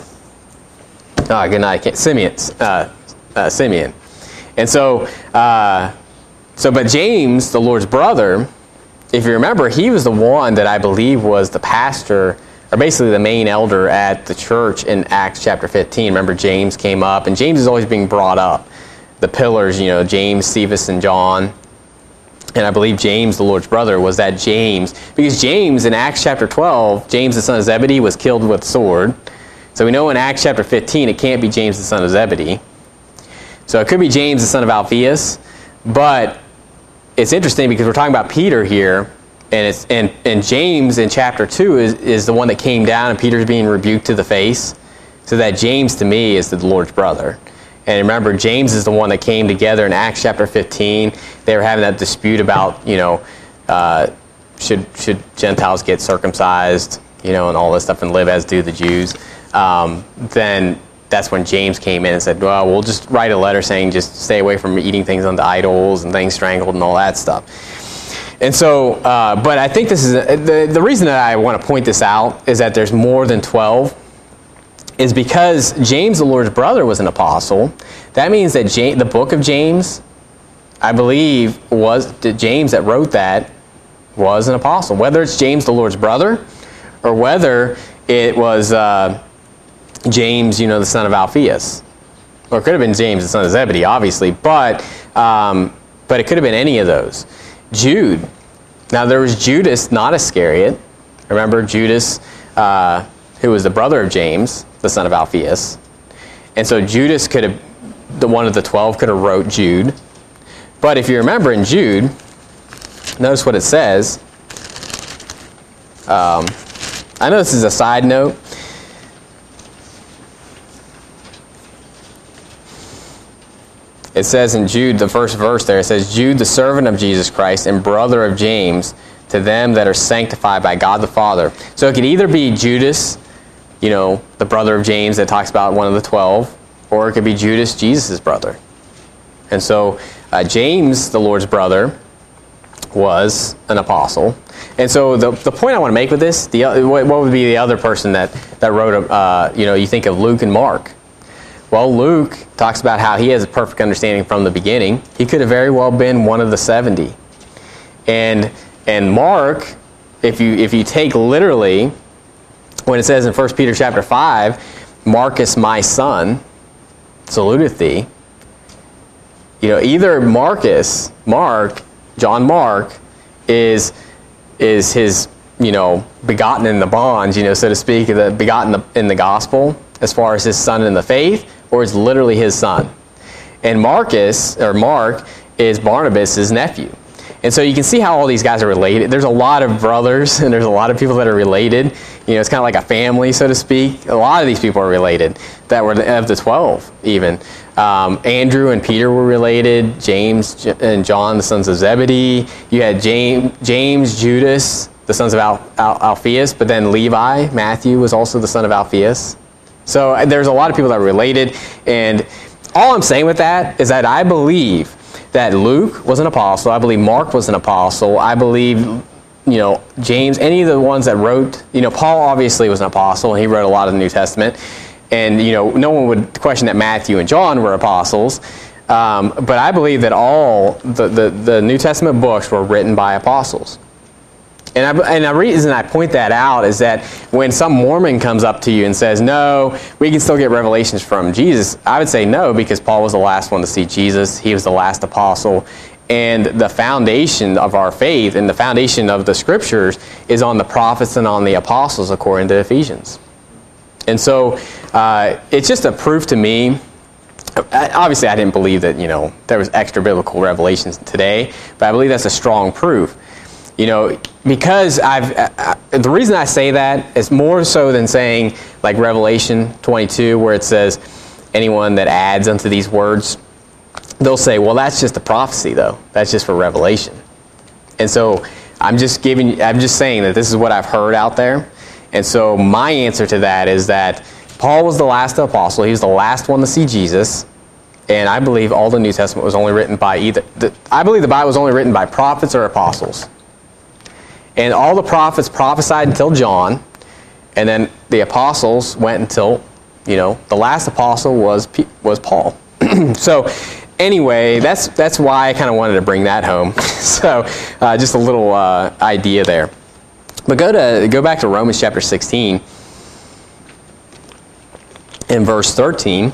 Oh, good night. I can't. Simeon. Uh, uh, Simeon. And so, uh, so, but James, the Lord's brother, if you remember, he was the one that I believe was the pastor, or basically the main elder at the church in Acts chapter fifteen. Remember, James came up, and James is always being brought up. The pillars, you know, James, Cephas, and John. And I believe James, the Lord's brother, was that James. Because James, in Acts chapter twelve, James the son of Zebedee was killed with a sword. So we know in Acts chapter fifteen, it can't be James the son of Zebedee. So it could be James the son of Alphaeus. But it's interesting because we're talking about Peter here. And it's and, and James in chapter two is, is the one that came down and Peter's being rebuked to the face. So that James to me is the Lord's brother. And remember, James is the one that came together in Acts chapter fifteen. They were having that dispute about, you know, uh, should should Gentiles get circumcised, you know, and all this stuff and live as do the Jews. Um, then that's when James came in and said, well, we'll just write a letter saying just stay away from eating things unto idols and things strangled and all that stuff. And so, uh, but I think this is, a, the, the reason that I want to point this out is that there's more than twelve. Is because James, the Lord's brother, was an apostle. That means that James, the book of James, I believe, was James that wrote that was an apostle. Whether it's James, the Lord's brother, or whether it was uh, James, you know, the son of Alphaeus. Or it could have been James, the son of Zebedee, obviously. But, um, but it could have been any of those. Jude. Now, there was Judas, not Iscariot. Remember, Judas, uh, who was the brother of James, the son of Alphaeus. And so Judas could have, the one of the twelve could have wrote Jude. But if you remember in Jude, notice what it says. Um, I know this is a side note. It says in Jude, the first verse there, it says, Jude, the servant of Jesus Christ and brother of James, to them that are sanctified by God the Father. So it could either be Judas, you know, the brother of James that talks about one of the twelve, or it could be Judas, Jesus' brother. And so uh, James, the Lord's brother, was an apostle. And so the the point I want to make with this, the what would be the other person that, that wrote, a, uh, you know, you think of Luke and Mark. Well, Luke talks about how he has a perfect understanding from the beginning. He could have very well been one of the seventy. And and Mark, if you if you take literally, when it says in First Peter chapter five, Marcus, my son, saluteth thee. You know, either Marcus, Mark, John Mark, is is his, you know, begotten in the bonds, you know, so to speak, the begotten in the, in the gospel, as far as his son in the faith, or is literally his son. And Marcus, or Mark, is Barnabas' nephew. And so you can see how all these guys are related. There's a lot of brothers, and there's a lot of people that are related. You know, it's kind of like a family, so to speak. A lot of these people are related, that were of the twelve, even. Um, Andrew and Peter were related. James and John, the sons of Zebedee. You had James, James Judas, the sons of Al, Al, Alphaeus. But then Levi, Matthew, was also the son of Alphaeus. So there's a lot of people that are related. And all I'm saying with that is that I believe that Luke was an apostle. I believe Mark was an apostle. I believe, you know, James, any of the ones that wrote, you know, Paul obviously was an apostle, and he wrote a lot of the New Testament. And, you know, no one would question that Matthew and John were apostles. Um, but I believe that all the, the, the New Testament books were written by apostles. And, I, and the reason I point that out is that when some Mormon comes up to you and says, no, we can still get revelations from Jesus, I would say no, because Paul was the last one to see Jesus. He was the last apostle. And the foundation of our faith and the foundation of the Scriptures is on the prophets and on the apostles, according to Ephesians. And so uh, it's just a proof to me. Obviously, I didn't believe that, you know, there was extra biblical revelations today, but I believe that's a strong proof. You know, because I've, I, the reason I say that is more so than saying, like Revelation twenty-two, where it says, anyone that adds unto these words, they'll say, well, that's just a prophecy, though. That's just for revelation. And so I'm just giving, I'm just saying that this is what I've heard out there. And so my answer to that is that Paul was the last apostle. He was the last one to see Jesus. And I believe all the New Testament was only written by either, the, I believe the Bible was only written by prophets or apostles. And all the prophets prophesied until John, and then the apostles went until, you know, the last apostle was was Paul. So anyway, that's that's why I kind of wanted to bring that home. So uh, just a little uh, idea there. But go to go back to Romans chapter sixteen and verse thirteen.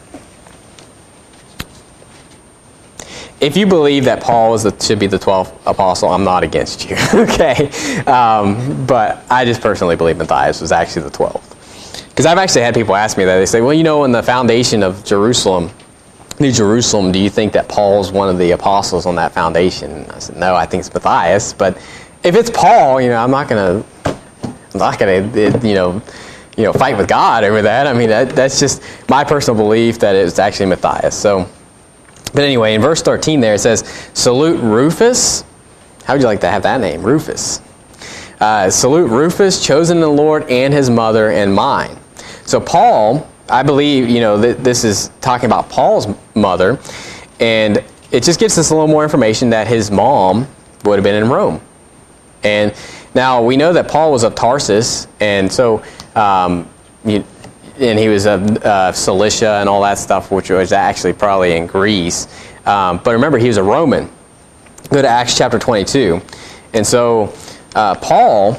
If you believe that Paul is the, should be the twelfth apostle, I'm not against you, okay? Um, but I just personally believe Matthias was actually the twelfth. Because I've actually had people ask me that. They say, well, you know, in the foundation of Jerusalem, New Jerusalem, do you think that Paul's one of the apostles on that foundation? And I said, no, I think it's Matthias. But if it's Paul, you know, I'm not going to, I'm not going to, you know, you know, fight with God over that. I mean, that, that's just my personal belief that it's actually Matthias. So. But anyway, in verse thirteen there, it says, salute Rufus. How would you like to have that name? Rufus. Uh, salute Rufus, chosen in the Lord, and his mother and mine. So Paul, I believe, you know, th- this is talking about Paul's mother. And it just gives us a little more information that his mom would have been in Rome. And now we know that Paul was of Tarsus. And so, um, you And he was of uh, Cilicia and all that stuff, which was actually probably in Greece. Um, but remember, he was a Roman. Go to Acts chapter twenty-two. And so uh, Paul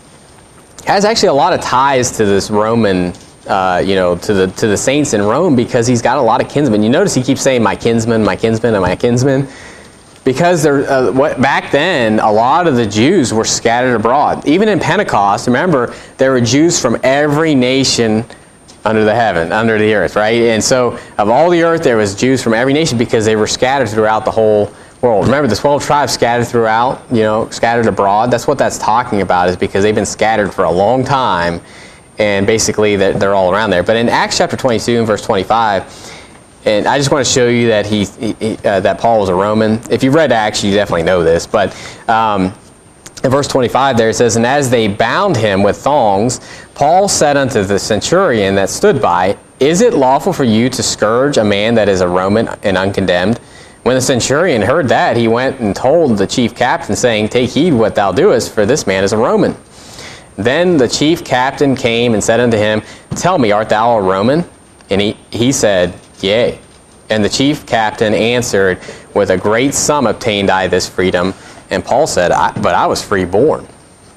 has actually a lot of ties to this Roman, uh, you know, to the to the saints in Rome, because he's got a lot of kinsmen. You notice he keeps saying, my kinsman, my kinsman, and my kinsman. Because there, uh, what, back then, a lot of the Jews were scattered abroad. Even in Pentecost, remember, there were Jews from every nation under the heaven, under the earth, right? And so of all the earth, there was Jews from every nation because they were scattered throughout the whole world. Remember, the twelve tribes scattered throughout, you know, scattered abroad. That's what that's talking about, is because they've been scattered for a long time, and basically they're, they're all around there. But in Acts chapter twenty-two and verse twenty-five, and I just want to show you that he, he uh, that Paul was a Roman. If you've read Acts, you definitely know this. But um, in verse twenty-five there, it says, and as they bound him with thongs, Paul said unto the centurion that stood by, is it lawful for you to scourge a man that is a Roman and uncondemned? When the centurion heard that, he went and told the chief captain, saying, take heed what thou doest, for this man is a Roman. Then the chief captain came and said unto him, tell me, art thou a Roman? And he, he said, yea. And the chief captain answered, with a great sum obtained I this freedom. And Paul said, I, but I was free born.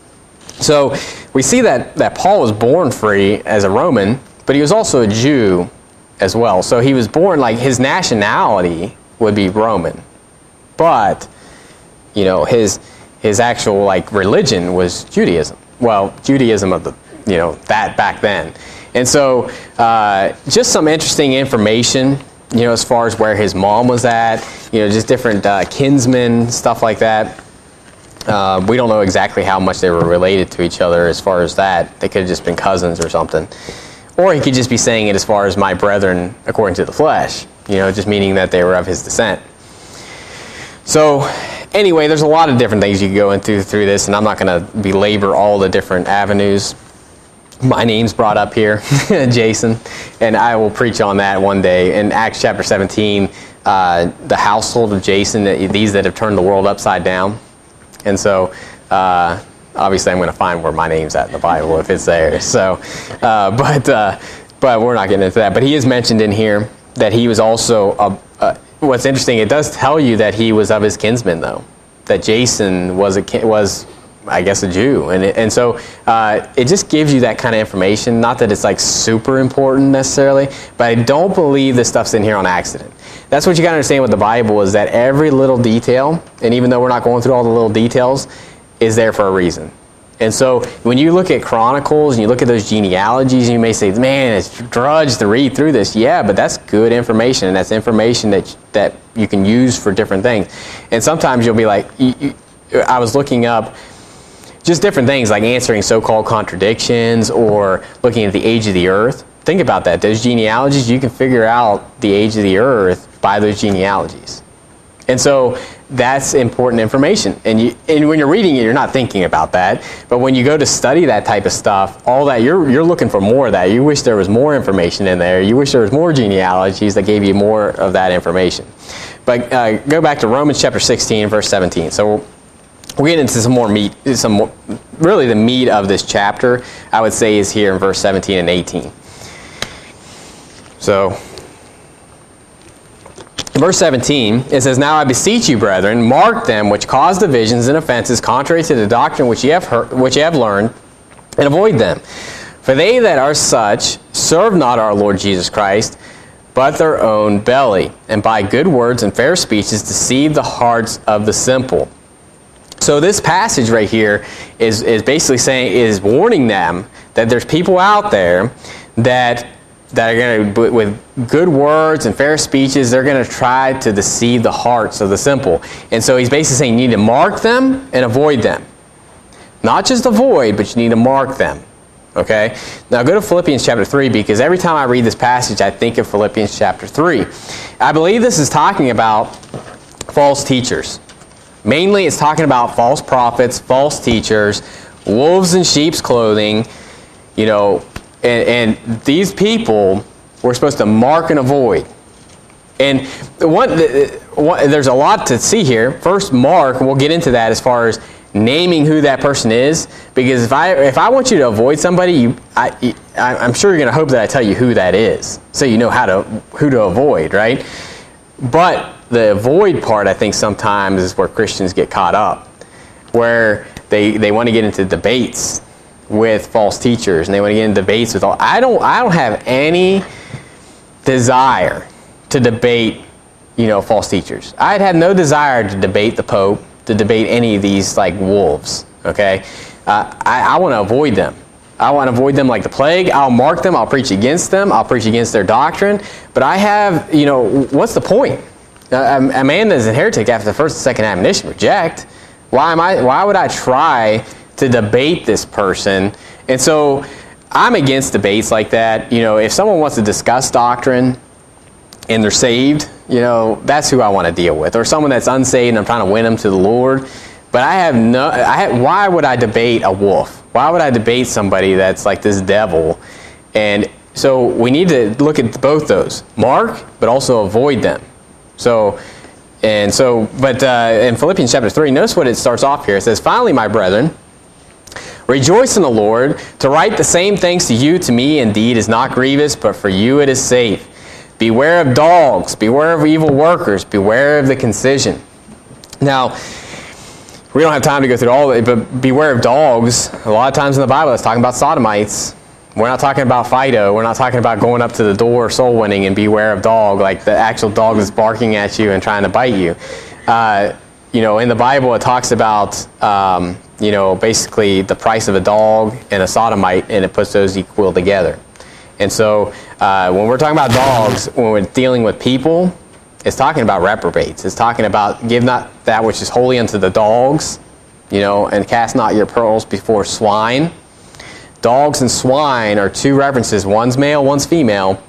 So we see that, that Paul was born free as a Roman, but he was also a Jew as well. So he was born, like, his nationality would be Roman. But, you know, his his actual, like, religion was Judaism. Well, Judaism of the, you know, that back then. And so uh, just some interesting information, you know, as far as where his mom was at, you know, just different uh, kinsmen, stuff like that. Uh, we don't know exactly how much they were related to each other as far as that. They could have just been cousins or something. Or he could just be saying it as far as my brethren according to the flesh, you know, just meaning that they were of his descent. So anyway, there's a lot of different things you can go into through this, and I'm not going to belabor all the different avenues. My name's brought up here, Jason, and I will preach on that one day. In Acts chapter seventeen, uh, the household of Jason, these that have turned the world upside down. And so, uh, obviously, I'm going to find where my name's at in the Bible if it's there. So, uh, but uh, but we're not getting into that. But he is mentioned in here that he was also. A, a, what's interesting, it does tell you that he was of his kinsmen, though. That Jason was a was, I guess, a Jew, and it, and so uh, it just gives you that kind of information. Not that it's like super important necessarily, but I don't believe this stuff's in here on accident. That's what you got to understand with the Bible, is that every little detail, and even though we're not going through all the little details, is there for a reason. And so when you look at Chronicles and you look at those genealogies, you may say, man, it's drudge to read through this. Yeah, but that's good information, and that's information that that you can use for different things. And sometimes you'll be like, you, you, I was looking up just different things, like answering so-called contradictions or looking at the age of the earth. Think about that. Those genealogies, you can figure out the age of the earth by those genealogies. And so that's important information. And you, and when you're reading it, you're not thinking about that. But when you go to study that type of stuff, all that, you're you're looking for more of that. You wish there was more information in there. You wish there was more genealogies that gave you more of that information. But uh, go back to Romans chapter sixteen, verse seventeen. So we'll get into some more meat. Some more, really the meat of this chapter, I would say, is here in verse seventeen and eighteen. So, in verse seventeen, it says, "Now I beseech you, brethren, mark them which cause divisions and offenses contrary to the doctrine which ye have heard, which ye have learned, and avoid them. For they that are such serve not our Lord Jesus Christ, but their own belly, and by good words and fair speeches deceive the hearts of the simple." So this passage right here is, is basically saying, is warning them that there's people out there that that are going to, with good words and fair speeches, they're going to try to deceive the hearts of the simple. And so he's basically saying you need to mark them and avoid them. Not just avoid, but you need to mark them. Okay? Now go to Philippians chapter three, because every time I read this passage, I think of Philippians chapter three. I believe this is talking about false teachers. Mainly it's talking about false prophets, false teachers, wolves in sheep's clothing, you know, And, and these people were supposed to mark and avoid. And one, one, there's a lot to see here. First, mark, and we'll get into that as far as naming who that person is. Because if I if I want you to avoid somebody, you, I, I'm sure you're going to hope that I tell you who that is, so you know how to who to avoid, right? But the avoid part, I think, sometimes is where Christians get caught up, where they they want to get into debates with false teachers, and they want to get in debates with all. I don't. I don't have any desire to debate, you know, false teachers. I'd have no desire to debate the Pope, to debate any of these like wolves. Okay, uh, I, I want to avoid them. I want to avoid them like the plague. I'll mark them. I'll preach against them. I'll preach against their doctrine. But I have, you know, what's the point? A, a man that is a heretic after the first and second admonition reject. Why am I? Why would I try to debate this person? And so I'm against debates like that. You know, if someone wants to discuss doctrine and they're saved, you know, that's who I want to deal with. Or someone that's unsaved and I'm trying to win them to the Lord. But I have no, I have, why would I debate a wolf? Why would I debate somebody that's like this devil? And so we need to look at both those. Mark, but also avoid them. So, and so, but uh, in Philippians chapter three, notice what it starts off here. It says, "Finally, my brethren, rejoice in the Lord. To write the same things to you, to me indeed is not grievous, but for you it is safe. Beware of dogs, beware of evil workers, beware of the concision." Now, we don't have time to go through all of it, but beware of dogs. A lot of times in the Bible, it's talking about sodomites. We're not talking about Fido. We're not talking about going up to the door, soul winning, and beware of dog, like the actual dog that's barking at you and trying to bite you. Uh, you know, in the Bible, it talks about, um, you know, basically the price of a dog and a sodomite, and it puts those equal together. And so uh, when we're talking about dogs, when we're dealing with people, it's talking about reprobates. It's talking about give not that which is holy unto the dogs, You know, and cast not your pearls before swine. Dogs and swine are two references. One's male, one's female.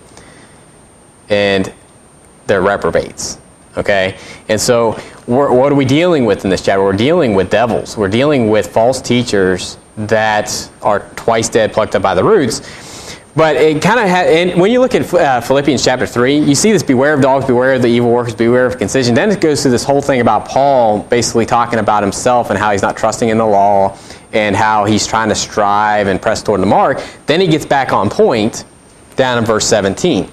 And they're reprobates. Okay? And so, we're, what are we dealing with in this chapter? We're dealing with devils. We're dealing with false teachers that are twice dead, plucked up by the roots. But it kind of ha- and when you look at uh, Philippians chapter three, you see this: beware of dogs, beware of the evil workers, beware of concision. Then it goes through this whole thing about Paul basically talking about himself and how he's not trusting in the law and how he's trying to strive and press toward the mark. Then he gets back on point down in verse seventeen.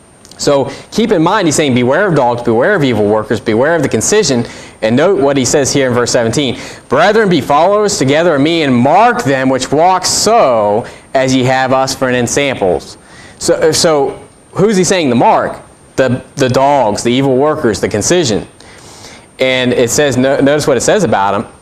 So keep in mind, he's saying, beware of dogs, beware of evil workers, beware of the concision. And note what he says here in verse seventeen. Brethren, be followers together of me, and mark them which walk so, as ye have us for an ensamples. So, so who's he saying to mark? The, the dogs, the evil workers, the concision. And it says, no, notice what it says about them.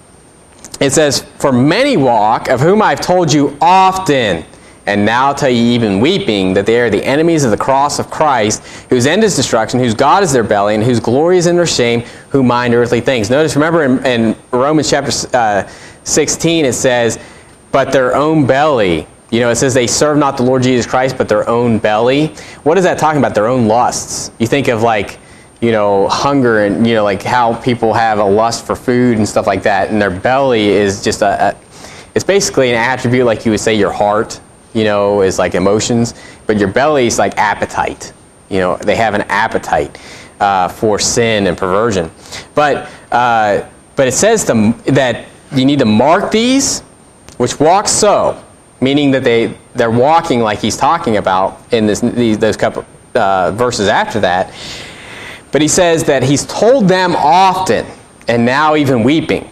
It says, for many walk, of whom I've told you often, and now tell ye even weeping, that they are the enemies of the cross of Christ, whose end is destruction, whose God is their belly, and whose glory is in their shame, who mind earthly things. Notice, remember in, in Romans chapter uh, sixteen, it says, but their own belly. You know, it says they serve not the Lord Jesus Christ, but their own belly. What is that talking about? Their own lusts. You think of like, you know, hunger and, you know, like how people have a lust for food and stuff like that. And their belly is just a, a it's basically an attribute like you would say your heart, you know, is like emotions. But your belly is like appetite. You know, they have an appetite uh, for sin and perversion. But, uh, but it says to, that you need to mark these, which walk so. Meaning that they, they're walking like he's talking about in this, these, those couple uh, verses after that. But he says that he's told them often, and now even weeping.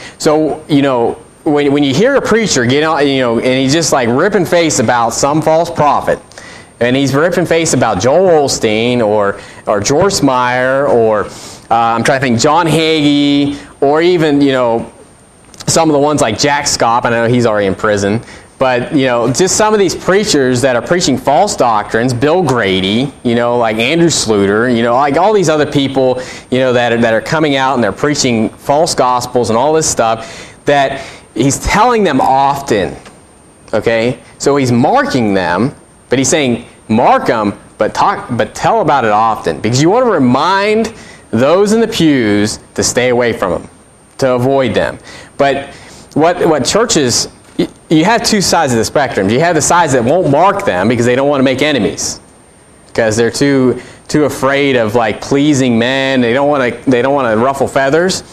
So, you know, when, when you hear a preacher get on, you know, and he's just like ripping face about some false prophet, and he's ripping face about Joel Osteen or, or George Smyer or uh, I'm trying to think John Hagee or even, you know, some of the ones like Jack Scopp. I know he's already in prison. But, you know, just some of these preachers that are preaching false doctrines, Bill Grady, you know, like Andrew Sluter, you know, like all these other people, you know, that are, that are coming out and they're preaching false gospels and all this stuff, that he's telling them often, okay? So he's marking them, but he's saying, mark them, but talk, but tell about it often. Because you want to remind those in the pews to stay away from them, to avoid them. But what what churches... You have two sides of the spectrum. You have the sides that won't mark them because they don't want to make enemies, because they're too too afraid of like pleasing men. They don't want to they don't want to ruffle feathers,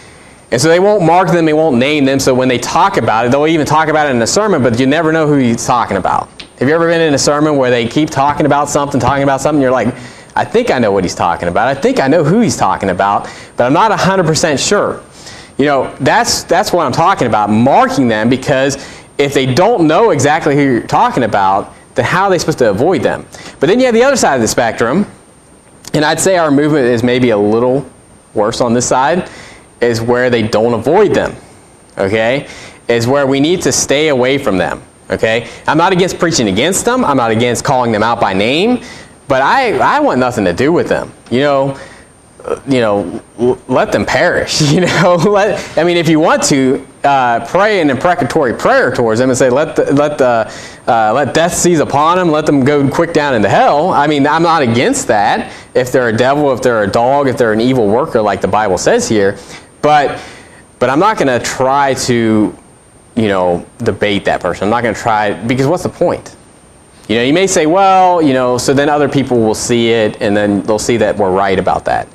and so they won't mark them. They won't name them. So when they talk about it, they'll even talk about it in a sermon, but you never know who he's talking about. Have you ever been in a sermon where they keep talking about something, talking about something? You're like, I think I know what he's talking about. I think I know who he's talking about, but I'm not one hundred percent sure. You know, that's that's what I'm talking about, marking them, because if they don't know exactly who you're talking about, then how are they supposed to avoid them? But then you have the other side of the spectrum, and I'd say our movement is maybe a little worse on this side, is where they don't avoid them, okay? Is where we need to stay away from them, okay? I'm not against preaching against them. I'm not against calling them out by name, but I, I want nothing to do with them, you know? You know, let them perish. You know, let, I mean, if you want to uh, pray an imprecatory prayer towards them and say, "Let the, let the uh, let death seize upon them, let them go quick down into hell." I mean, I'm not against that. If they're a devil, if they're a dog, if they're an evil worker, like the Bible says here, but but I'm not going to try to, you know, debate that person. I'm not going to try, because what's the point? You know, you may say, well, you know, so then other people will see it, and then they'll see that we're right about that.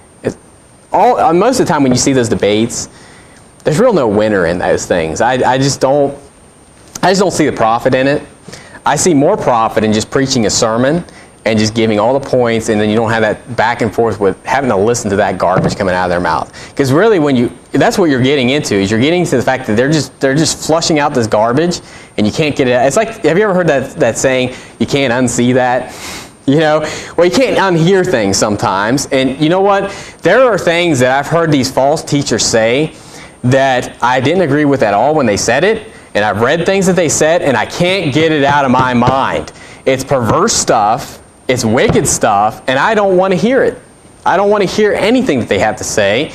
All, most of the time when you see those debates, there's real no winner in those things. I, I just don't I just don't see the profit in it. I see more profit in just preaching a sermon and just giving all the points, and then you don't have that back and forth with having to listen to that garbage coming out of their mouth. Because really, when you that's what you're getting into, is you're getting to the fact that they're just they're just flushing out this garbage, and you can't get it out. It's like, have you ever heard that that saying, you can't unsee that? You know, well, you can't unhear things sometimes. And you know what? There are things that I've heard these false teachers say that I didn't agree with at all when they said it. And I've read things that they said, and I can't get it out of my mind. It's perverse stuff. It's wicked stuff. And I don't want to hear it. I don't want to hear anything that they have to say,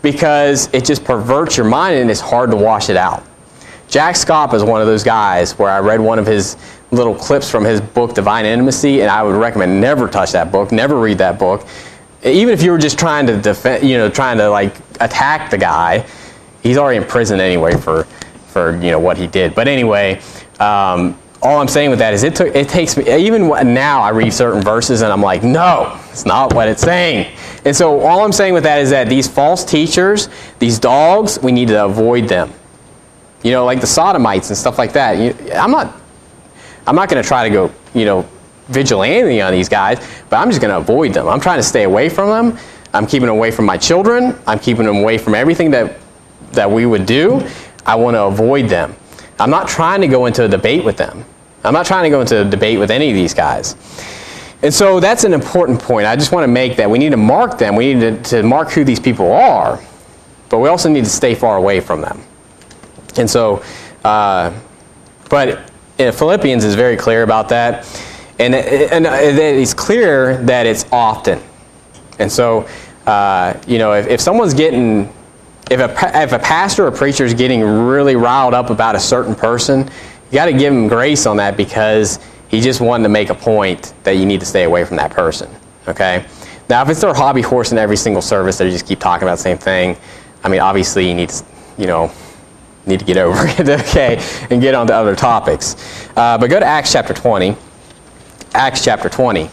because it just perverts your mind and it's hard to wash it out. Jack Schaap is one of those guys where I read one of his little clips from his book, Divine Intimacy, and I would recommend never touch that book, never read that book. Even if you were just trying to defend, you know, trying to like attack the guy, he's already in prison anyway for, for you know, what he did. But anyway, um, all I'm saying with that is it took, it takes me, even now I read certain verses and I'm like, no, it's not what it's saying. And so all I'm saying with that is that these false teachers, these dogs, we need to avoid them. You know, like the sodomites and stuff like that. You, I'm not, I'm not going to try to go, you know, vigilante on these guys, but I'm just going to avoid them. I'm trying to stay away from them. I'm keeping them away from my children. I'm keeping them away from everything that that we would do. I want to avoid them. I'm not trying to go into a debate with them. I'm not trying to go into a debate with any of these guys. And so that's an important point. I just want to make that we need to mark them. We need to, to mark who these people are, but we also need to stay far away from them. And so, uh, but in Philippians is very clear about that. And, and it's clear that it's often. And so, uh, you know, if, if someone's getting, if a, if a pastor or preacher is getting really riled up about a certain person, you got to give him grace on that because he just wanted to make a point that you need to stay away from that person. Okay? Now, if it's their hobby horse in every single service, they just keep talking about the same thing, I mean, obviously you need to, you know, need to get over it, okay, and get on to other topics. Uh, but go to Acts chapter twenty. Acts chapter twenty.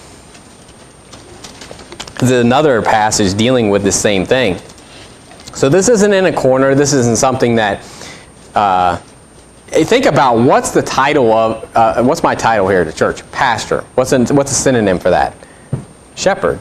There's another passage dealing with the same thing. So this isn't in a corner. This isn't something that... Uh, think about what's the title of... Uh, what's my title here at the church? Pastor. What's a, what's a synonym for that? Shepherd.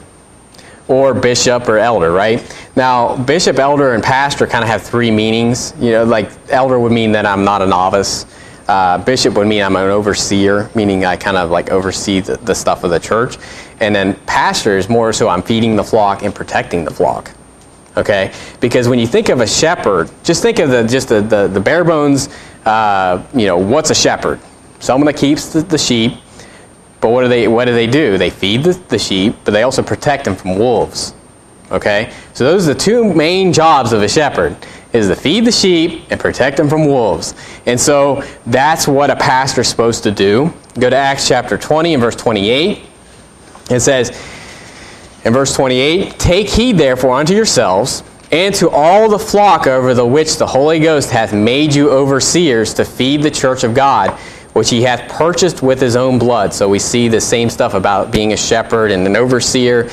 Or bishop or elder, right? Now, bishop, elder, and pastor kind of have three meanings. You know, like elder would mean that I'm not a novice. Uh, bishop would mean I'm an overseer, meaning I kind of like oversee the, the stuff of the church. And then pastor is more so I'm feeding the flock and protecting the flock. Okay? Because when you think of a shepherd, just think of the just the, the, the bare bones, uh, you know, what's a shepherd? Someone that keeps the, the sheep. But what do they what do they do? They feed the, the sheep, but they also protect them from wolves. Okay? So those are the two main jobs of a shepherd, is to feed the sheep and protect them from wolves. And so that's what a pastor's supposed to do. Go to Acts chapter twenty and verse twenty-eight. It says, in verse twenty-eight, "Take heed therefore unto yourselves, and to all the flock over the which the Holy Ghost hath made you overseers to feed the church of God, which he hath purchased with his own blood." So we see the same stuff about being a shepherd and an overseer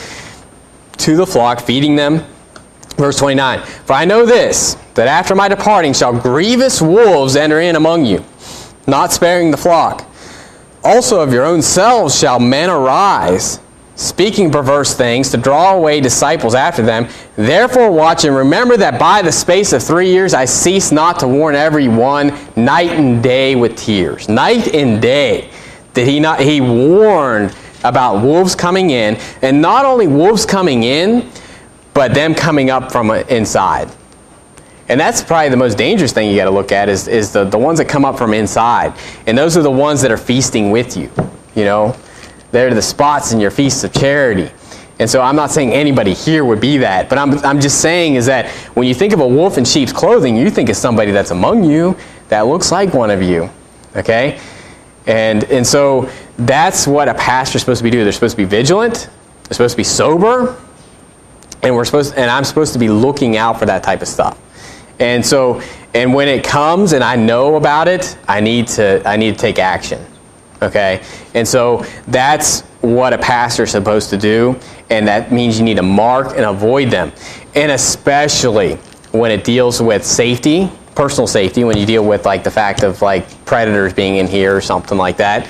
to the flock, feeding them. Verse twenty-nine, "For I know this, that after my departing shall grievous wolves enter in among you, not sparing the flock. Also of your own selves shall men arise, speaking perverse things, to draw away disciples after them. Therefore watch and remember that by the space of three years I cease not to warn every one night and day with tears." Night and day did he not? He warned about wolves coming in, and not only wolves coming in, but them coming up from inside. And that's probably the most dangerous thing you got to look at is, is the, the ones that come up from inside. And those are the ones that are feasting with you, you know. They're the spots in your feasts of charity. And so I'm not saying anybody here would be that, but I'm, I'm just saying is that when you think of a wolf in sheep's clothing, you think of somebody that's among you that looks like one of you, okay? And, and so that's what a pastor's supposed to be doing. They're supposed to be vigilant. They're supposed to be sober. And we're supposed, and I'm supposed to be looking out for that type of stuff. And so, and when it comes and I know about it, I need to, I need to take action. Okay? And so that's what a pastor is supposed to do, and that means you need to mark and avoid them. And especially when it deals with safety, personal safety, when you deal with like the fact of like predators being in here or something like that.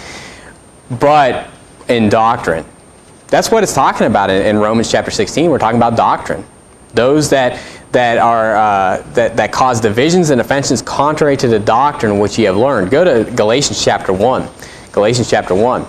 But in doctrine, that's what it's talking about in, in Romans chapter sixteen. We're talking about doctrine. Those that that are uh, that that cause divisions and offenses contrary to the doctrine which ye have learned. Go to Galatians chapter one. Galatians chapter one.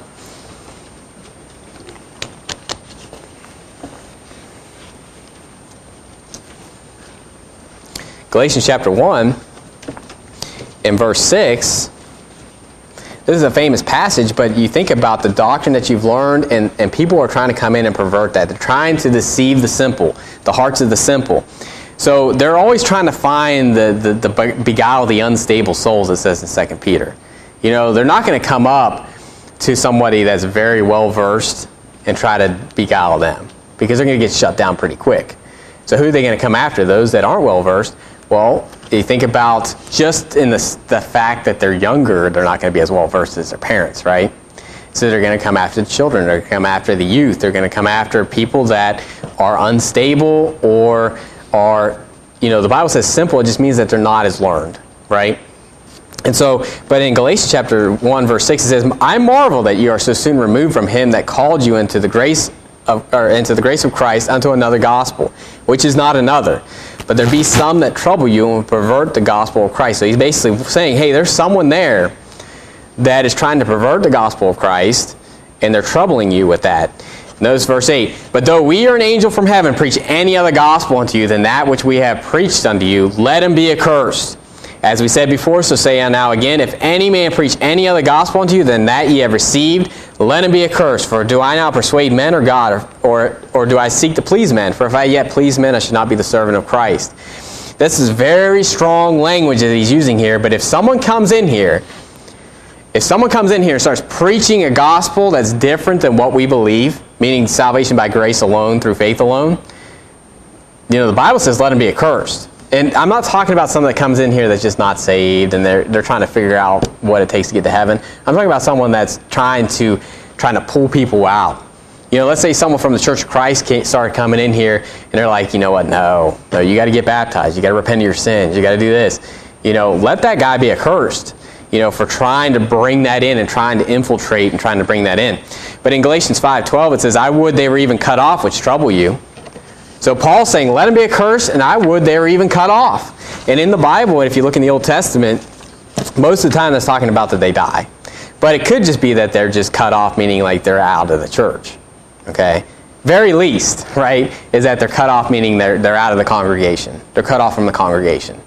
Galatians chapter one, in verse six. This is a famous passage, but you think about the doctrine that you've learned, and, and people are trying to come in and pervert that. They're trying to deceive the simple, the hearts of the simple. So they're always trying to find the, the, the beguile the unstable souls, it says in Second Peter. You know, they're not going to come up to somebody that's very well-versed and try to beguile them, because they're going to get shut down pretty quick. So who are they going to come after? Those that aren't well-versed? Well, you think about just in the, the fact that they're younger, they're not going to be as well-versed as their parents, right? So they're going to come after the children. They're going to come after the youth. They're going to come after people that are unstable or are, you know, the Bible says simple. It just means that they're not as learned, right? And so, but in Galatians chapter one, verse six, it says, I marvel that you are so soon removed from him that called you into the grace of, or into the grace of Christ unto another gospel, which is not another. But there be some that trouble you and pervert the gospel of Christ. So he's basically saying, hey, there's someone there that is trying to pervert the gospel of Christ, and they're troubling you with that. Notice verse eight. But though we or an angel from heaven preach any other gospel unto you than that which we have preached unto you, let him be accursed. As we said before, so say I now again, if any man preach any other gospel unto you than that ye have received, let him be accursed. For do I now persuade men or God, or, or, or do I seek to please men? For if I yet please men, I should not be the servant of Christ. This is very strong language that he's using here, but if someone comes in here, if someone comes in here and starts preaching a gospel that's different than what we believe, meaning salvation by grace alone, through faith alone, you know, the Bible says let him be accursed. And I'm not talking about someone that comes in here that's just not saved and they're they're trying to figure out what it takes to get to heaven. I'm talking about someone that's trying to trying to pull people out. You know, let's say someone from the Church of Christ started coming in here and they're like, you know what, no, no, you got to get baptized, you got to repent of your sins, you got to do this. You know, let that guy be accursed, you know, for trying to bring that in and trying to infiltrate and trying to bring that in. But in Galatians five twelve it says, I would they were even cut off which trouble you. So Paul's saying, let them be accursed, and I would they were even cut off. And in the Bible, if you look in the Old Testament, most of the time that's talking about that they die. But it could just be that they're just cut off, meaning like they're out of the church. Okay? Very least, right, is that they're cut off, meaning they're, they're out of the congregation. They're cut off from the congregation.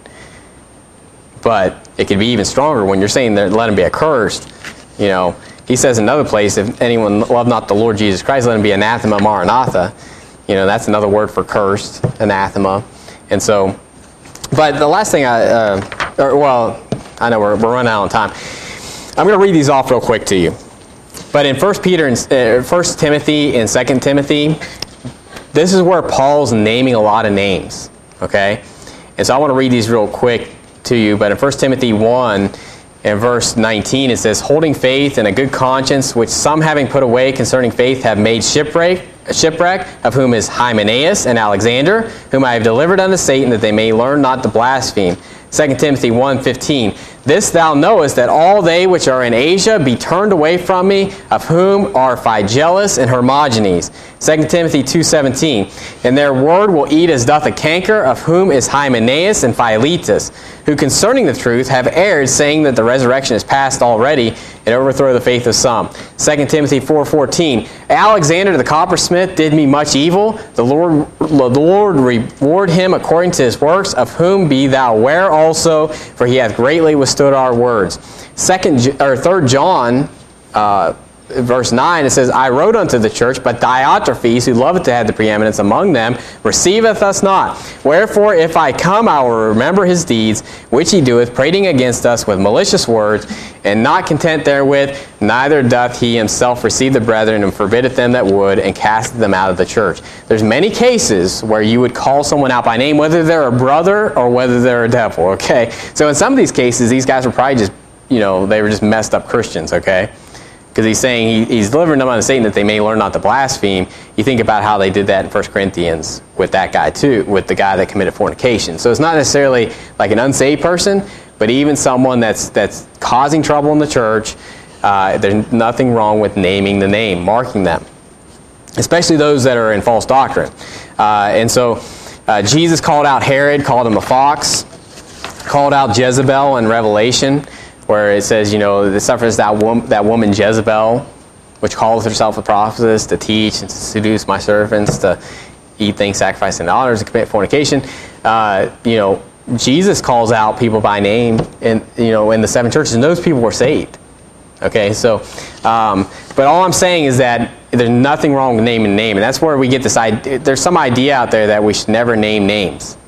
But it could be even stronger when you're saying that let them be accursed. You know, he says in another place, if anyone love not the Lord Jesus Christ, let him be anathema maranatha. You know, that's another word for cursed, anathema. And so, but the last thing I, uh, or, well, I know we're, we're running out of time. I'm going to read these off real quick to you. But in First Peter and uh, First Timothy and Second Timothy, this is where Paul's naming a lot of names, okay? And so I want to read these real quick to you. But in First Timothy one and verse nineteen, it says, holding faith and a good conscience, which some having put away concerning faith have made shipwreck, shipwreck, of whom is Hymenaeus and Alexander, whom I have delivered unto Satan, that they may learn not to blaspheme. Second Timothy one fifteen, this thou knowest, that all they which are in Asia be turned away from me, of whom are Phygellus and Hermogenes. Second Timothy two seventeen, and their word will eat as doth a canker, of whom is Hymenaeus and Philetus, who concerning the truth have erred, saying that the resurrection is past already, and overthrow the faith of some. Second Timothy four fourteen, Alexander the coppersmith did me much evil. The Lord, the Lord reward him according to his works, of whom be thou aware also, for he hath greatly withstood our words. Second or Third John, uh, verse nine, it says, I wrote unto the church, but Diotrephes, who loveth to have the preeminence among them, receiveth us not. Wherefore, if I come, I will remember his deeds, which he doeth, prating against us with malicious words, and not content therewith, neither doth he himself receive the brethren, and forbiddeth them that would, and casteth them out of the church. There's many cases where you would call someone out by name, whether they're a brother or whether they're a devil, okay? So in some of these cases, these guys were probably just, you know, they were just messed up Christians, okay? Because he's saying he, he's delivering them unto Satan that they may learn not to blaspheme. You think about how they did that in First Corinthians with that guy too, with the guy that committed fornication. So it's not necessarily like an unsaved person, but even someone that's that's causing trouble in the church. Uh, there's nothing wrong with naming the name, marking them, especially those that are in false doctrine. Uh, and so uh, Jesus called out Herod, called him a fox, called out Jezebel in Revelation, where it says, you know, the suffers that, wom- that woman Jezebel, which calls herself a prophetess, to teach and to seduce my servants, to eat things sacrificed in honors, and commit fornication. Uh, you know, Jesus calls out people by name in, you know, in the seven churches, and those people were saved. Okay, so, um, but all I'm saying is that there's nothing wrong with naming a name, and that's where we get this idea. There's some idea out there that we should never name names.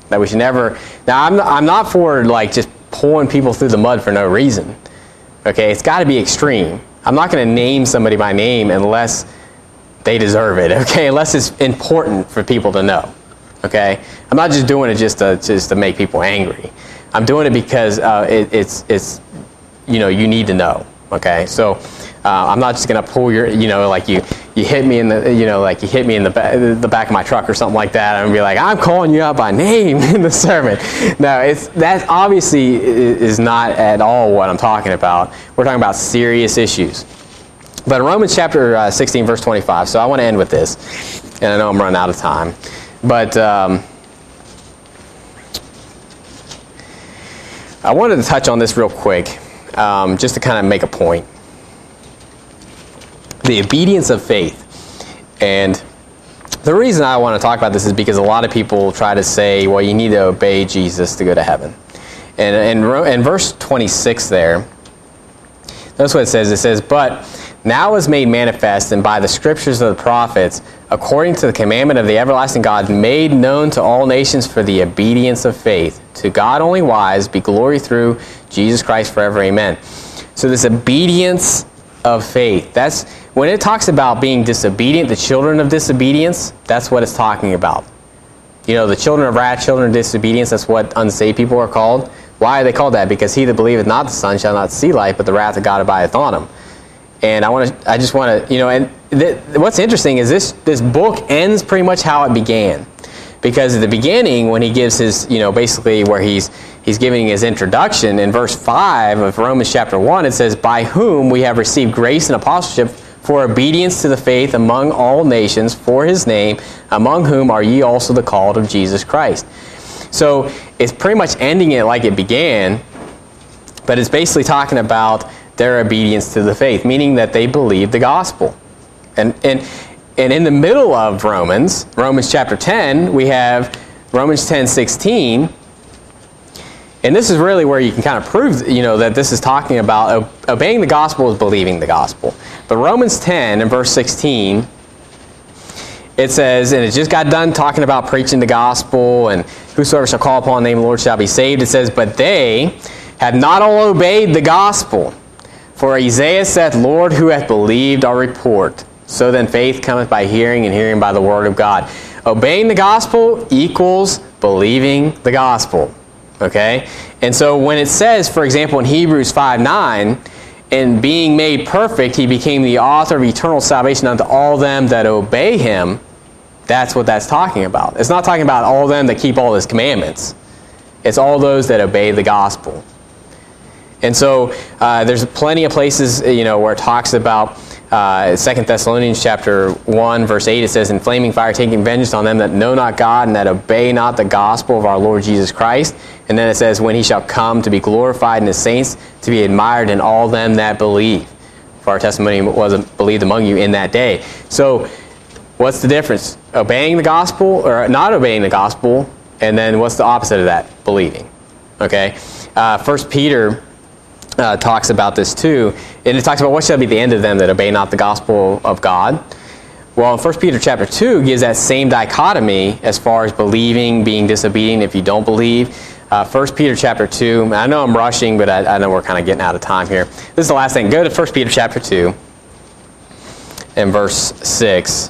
That we should never. Now, I'm not, I'm not for like just pulling people through the mud for no reason. Okay, it's got to be extreme. I'm not going to name somebody by name unless they deserve it. Okay, unless it's important for people to know. Okay, I'm not just doing it just to just to make people angry. I'm doing it because uh, it, it's it's you know you need to know. Okay, so uh, I'm not just going to pull your you know like you. You hit me in the, you know, like you hit me in the back, the back of my truck or something like that, and be like, I'm calling you out by name in the sermon. No, it's that obviously is not at all what I'm talking about. We're talking about serious issues. But in Romans chapter uh, sixteen, verse twenty-five. So I want to end with this, and I know I'm running out of time, but um, I wanted to touch on this real quick, um, just to kind of make a point. The obedience of faith. And the reason I want to talk about this is because a lot of people try to say, well, you need to obey Jesus to go to heaven. And in verse twenty-six there, that's what it says. It says, but now is made manifest, and by the scriptures of the prophets, according to the commandment of the everlasting God, made known to all nations for the obedience of faith. To God only wise be glory through Jesus Christ forever. Amen. So this obedience of faith, that's when it talks about being disobedient, the children of disobedience, that's what it's talking about. You know, the children of wrath, children of disobedience, that's what unsaved people are called. Why are they called that? Because he that believeth not the Son shall not see life, but the wrath of God abideth on him. And I want to, I just want to, you know, and th- what's interesting is this this book ends pretty much how it began. Because at the beginning, when he gives his, you know, basically where he's he's giving his introduction, in verse five of Romans chapter one, it says, by whom we have received grace and apostleship for obedience to the faith among all nations for his name, among whom are ye also the called of Jesus Christ. So it's pretty much ending it like it began, but it's basically talking about their obedience to the faith, meaning that they believe the gospel. And and and in the middle of Romans, Romans chapter ten, we have Romans ten sixteen. And this is really where you can kind of prove, you know, that this is talking about obeying the gospel is believing the gospel. But Romans ten and verse sixteen, it says, and it just got done talking about preaching the gospel, and whosoever shall call upon the name of the Lord shall be saved. It says, but they have not all obeyed the gospel. For Isaiah saith, Lord, who hath believed our report? So then faith cometh by hearing, and hearing by the word of God. Obeying the gospel equals believing the gospel. Okay? And so when it says, for example, in Hebrews five nine, in being made perfect, he became the author of eternal salvation unto all them that obey him, that's what that's talking about. It's not talking about all them that keep all his commandments. It's all those that obey the gospel. And so uh, there's plenty of places, you know, where it talks about uh, Second Thessalonians chapter one, verse eight. It says, in flaming fire taking vengeance on them that know not God and that obey not the gospel of our Lord Jesus Christ. And then it says, when he shall come to be glorified in his saints, to be admired in all them that believe. For our testimony was believed among you in that day. So what's the difference? Obeying the gospel or not obeying the gospel? And then what's the opposite of that? Believing. Okay? Uh, First Peter Uh, talks about this too, and it talks about what shall be the end of them that obey not the gospel of God. Well, in First Peter chapter two gives that same dichotomy as far as believing, being disobedient if you don't believe. Uh, First Peter chapter two, I know I'm rushing, but I, I know we're kind of getting out of time here. This is the last thing. Go to First Peter chapter two and verse six.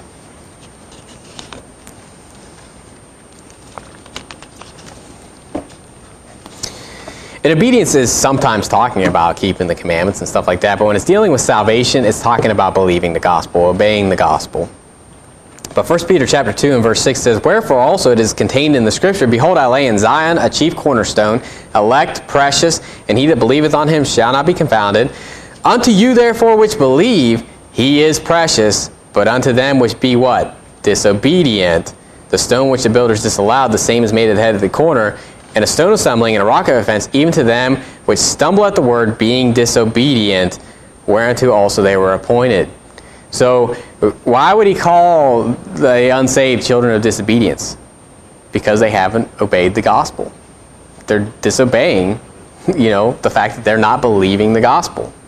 And obedience is sometimes talking about keeping the commandments and stuff like that, but when it's dealing with salvation, it's talking about believing the gospel, obeying the gospel. But First Peter chapter two and verse six says, wherefore also it is contained in the scripture, behold, I lay in Zion a chief cornerstone, elect, precious, and he that believeth on him shall not be confounded. Unto you therefore which believe, he is precious, but unto them which be what? Disobedient. The stone which the builders disallowed, the same is made at the head of the corner, and a stone of stumbling and a rock of offense, even to them which stumble at the word, being disobedient, whereunto also they were appointed. So, why would he call the unsaved children of disobedience? Because they haven't obeyed the gospel. They're disobeying, you know, the fact that they're not believing the gospel.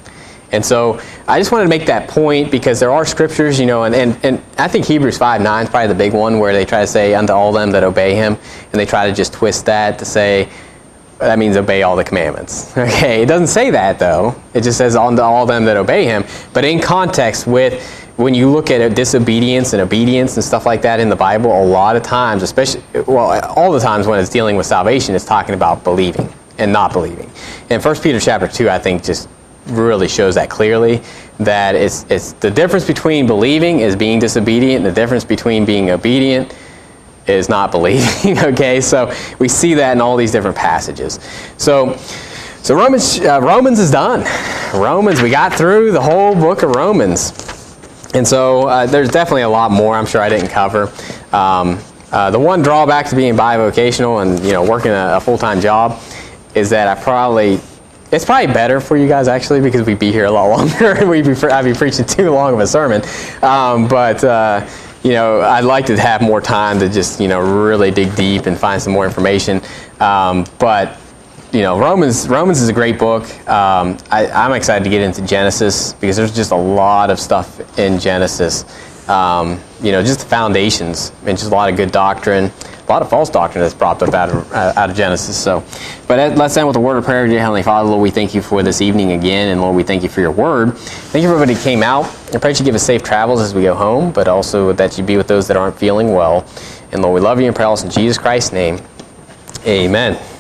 And so I just wanted to make that point because there are scriptures, you know, and, and, and I think Hebrews five nine is probably the big one where they try to say, unto all them that obey him, and they try to just twist that to say, that means obey all the commandments. Okay, it doesn't say that though. It just says unto all them that obey him. But in context with, when you look at disobedience and obedience and stuff like that in the Bible, a lot of times, especially, well, all the times when it's dealing with salvation, it's talking about believing and not believing. And First Peter chapter two, I think, just really shows that clearly, that it's it's the difference between believing is being disobedient, and the difference between being obedient is not believing. Okay, so we see that in all these different passages. So, so Romans uh, Romans is done. Romans, we got through the whole book of Romans, and so uh, there's definitely a lot more I'm sure I didn't cover. Um, uh, the one drawback to being bivocational and you know working a, a full-time job is that I probably It's probably better for you guys, actually, because we'd be here a lot longer. we'd be, I'd be preaching too long of a sermon. Um, but, uh, you know, I'd like to have more time to just, you know, really dig deep and find some more information. Um, but, you know, Romans Romans is a great book. Um, I, I'm excited to get into Genesis because there's just a lot of stuff in Genesis. Um, you know, just the foundations and just a lot of good doctrine. A lot of false doctrine that's brought up out of, uh, out of Genesis. So, but let's end with a word of prayer. Dear Heavenly Father, Lord, we thank you for this evening again, and Lord, we thank you for your word. Thank you for everybody who came out. I pray that you give us safe travels as we go home, but also that you be with those that aren't feeling well. And Lord, we love you and pray all in Jesus Christ's name. Amen.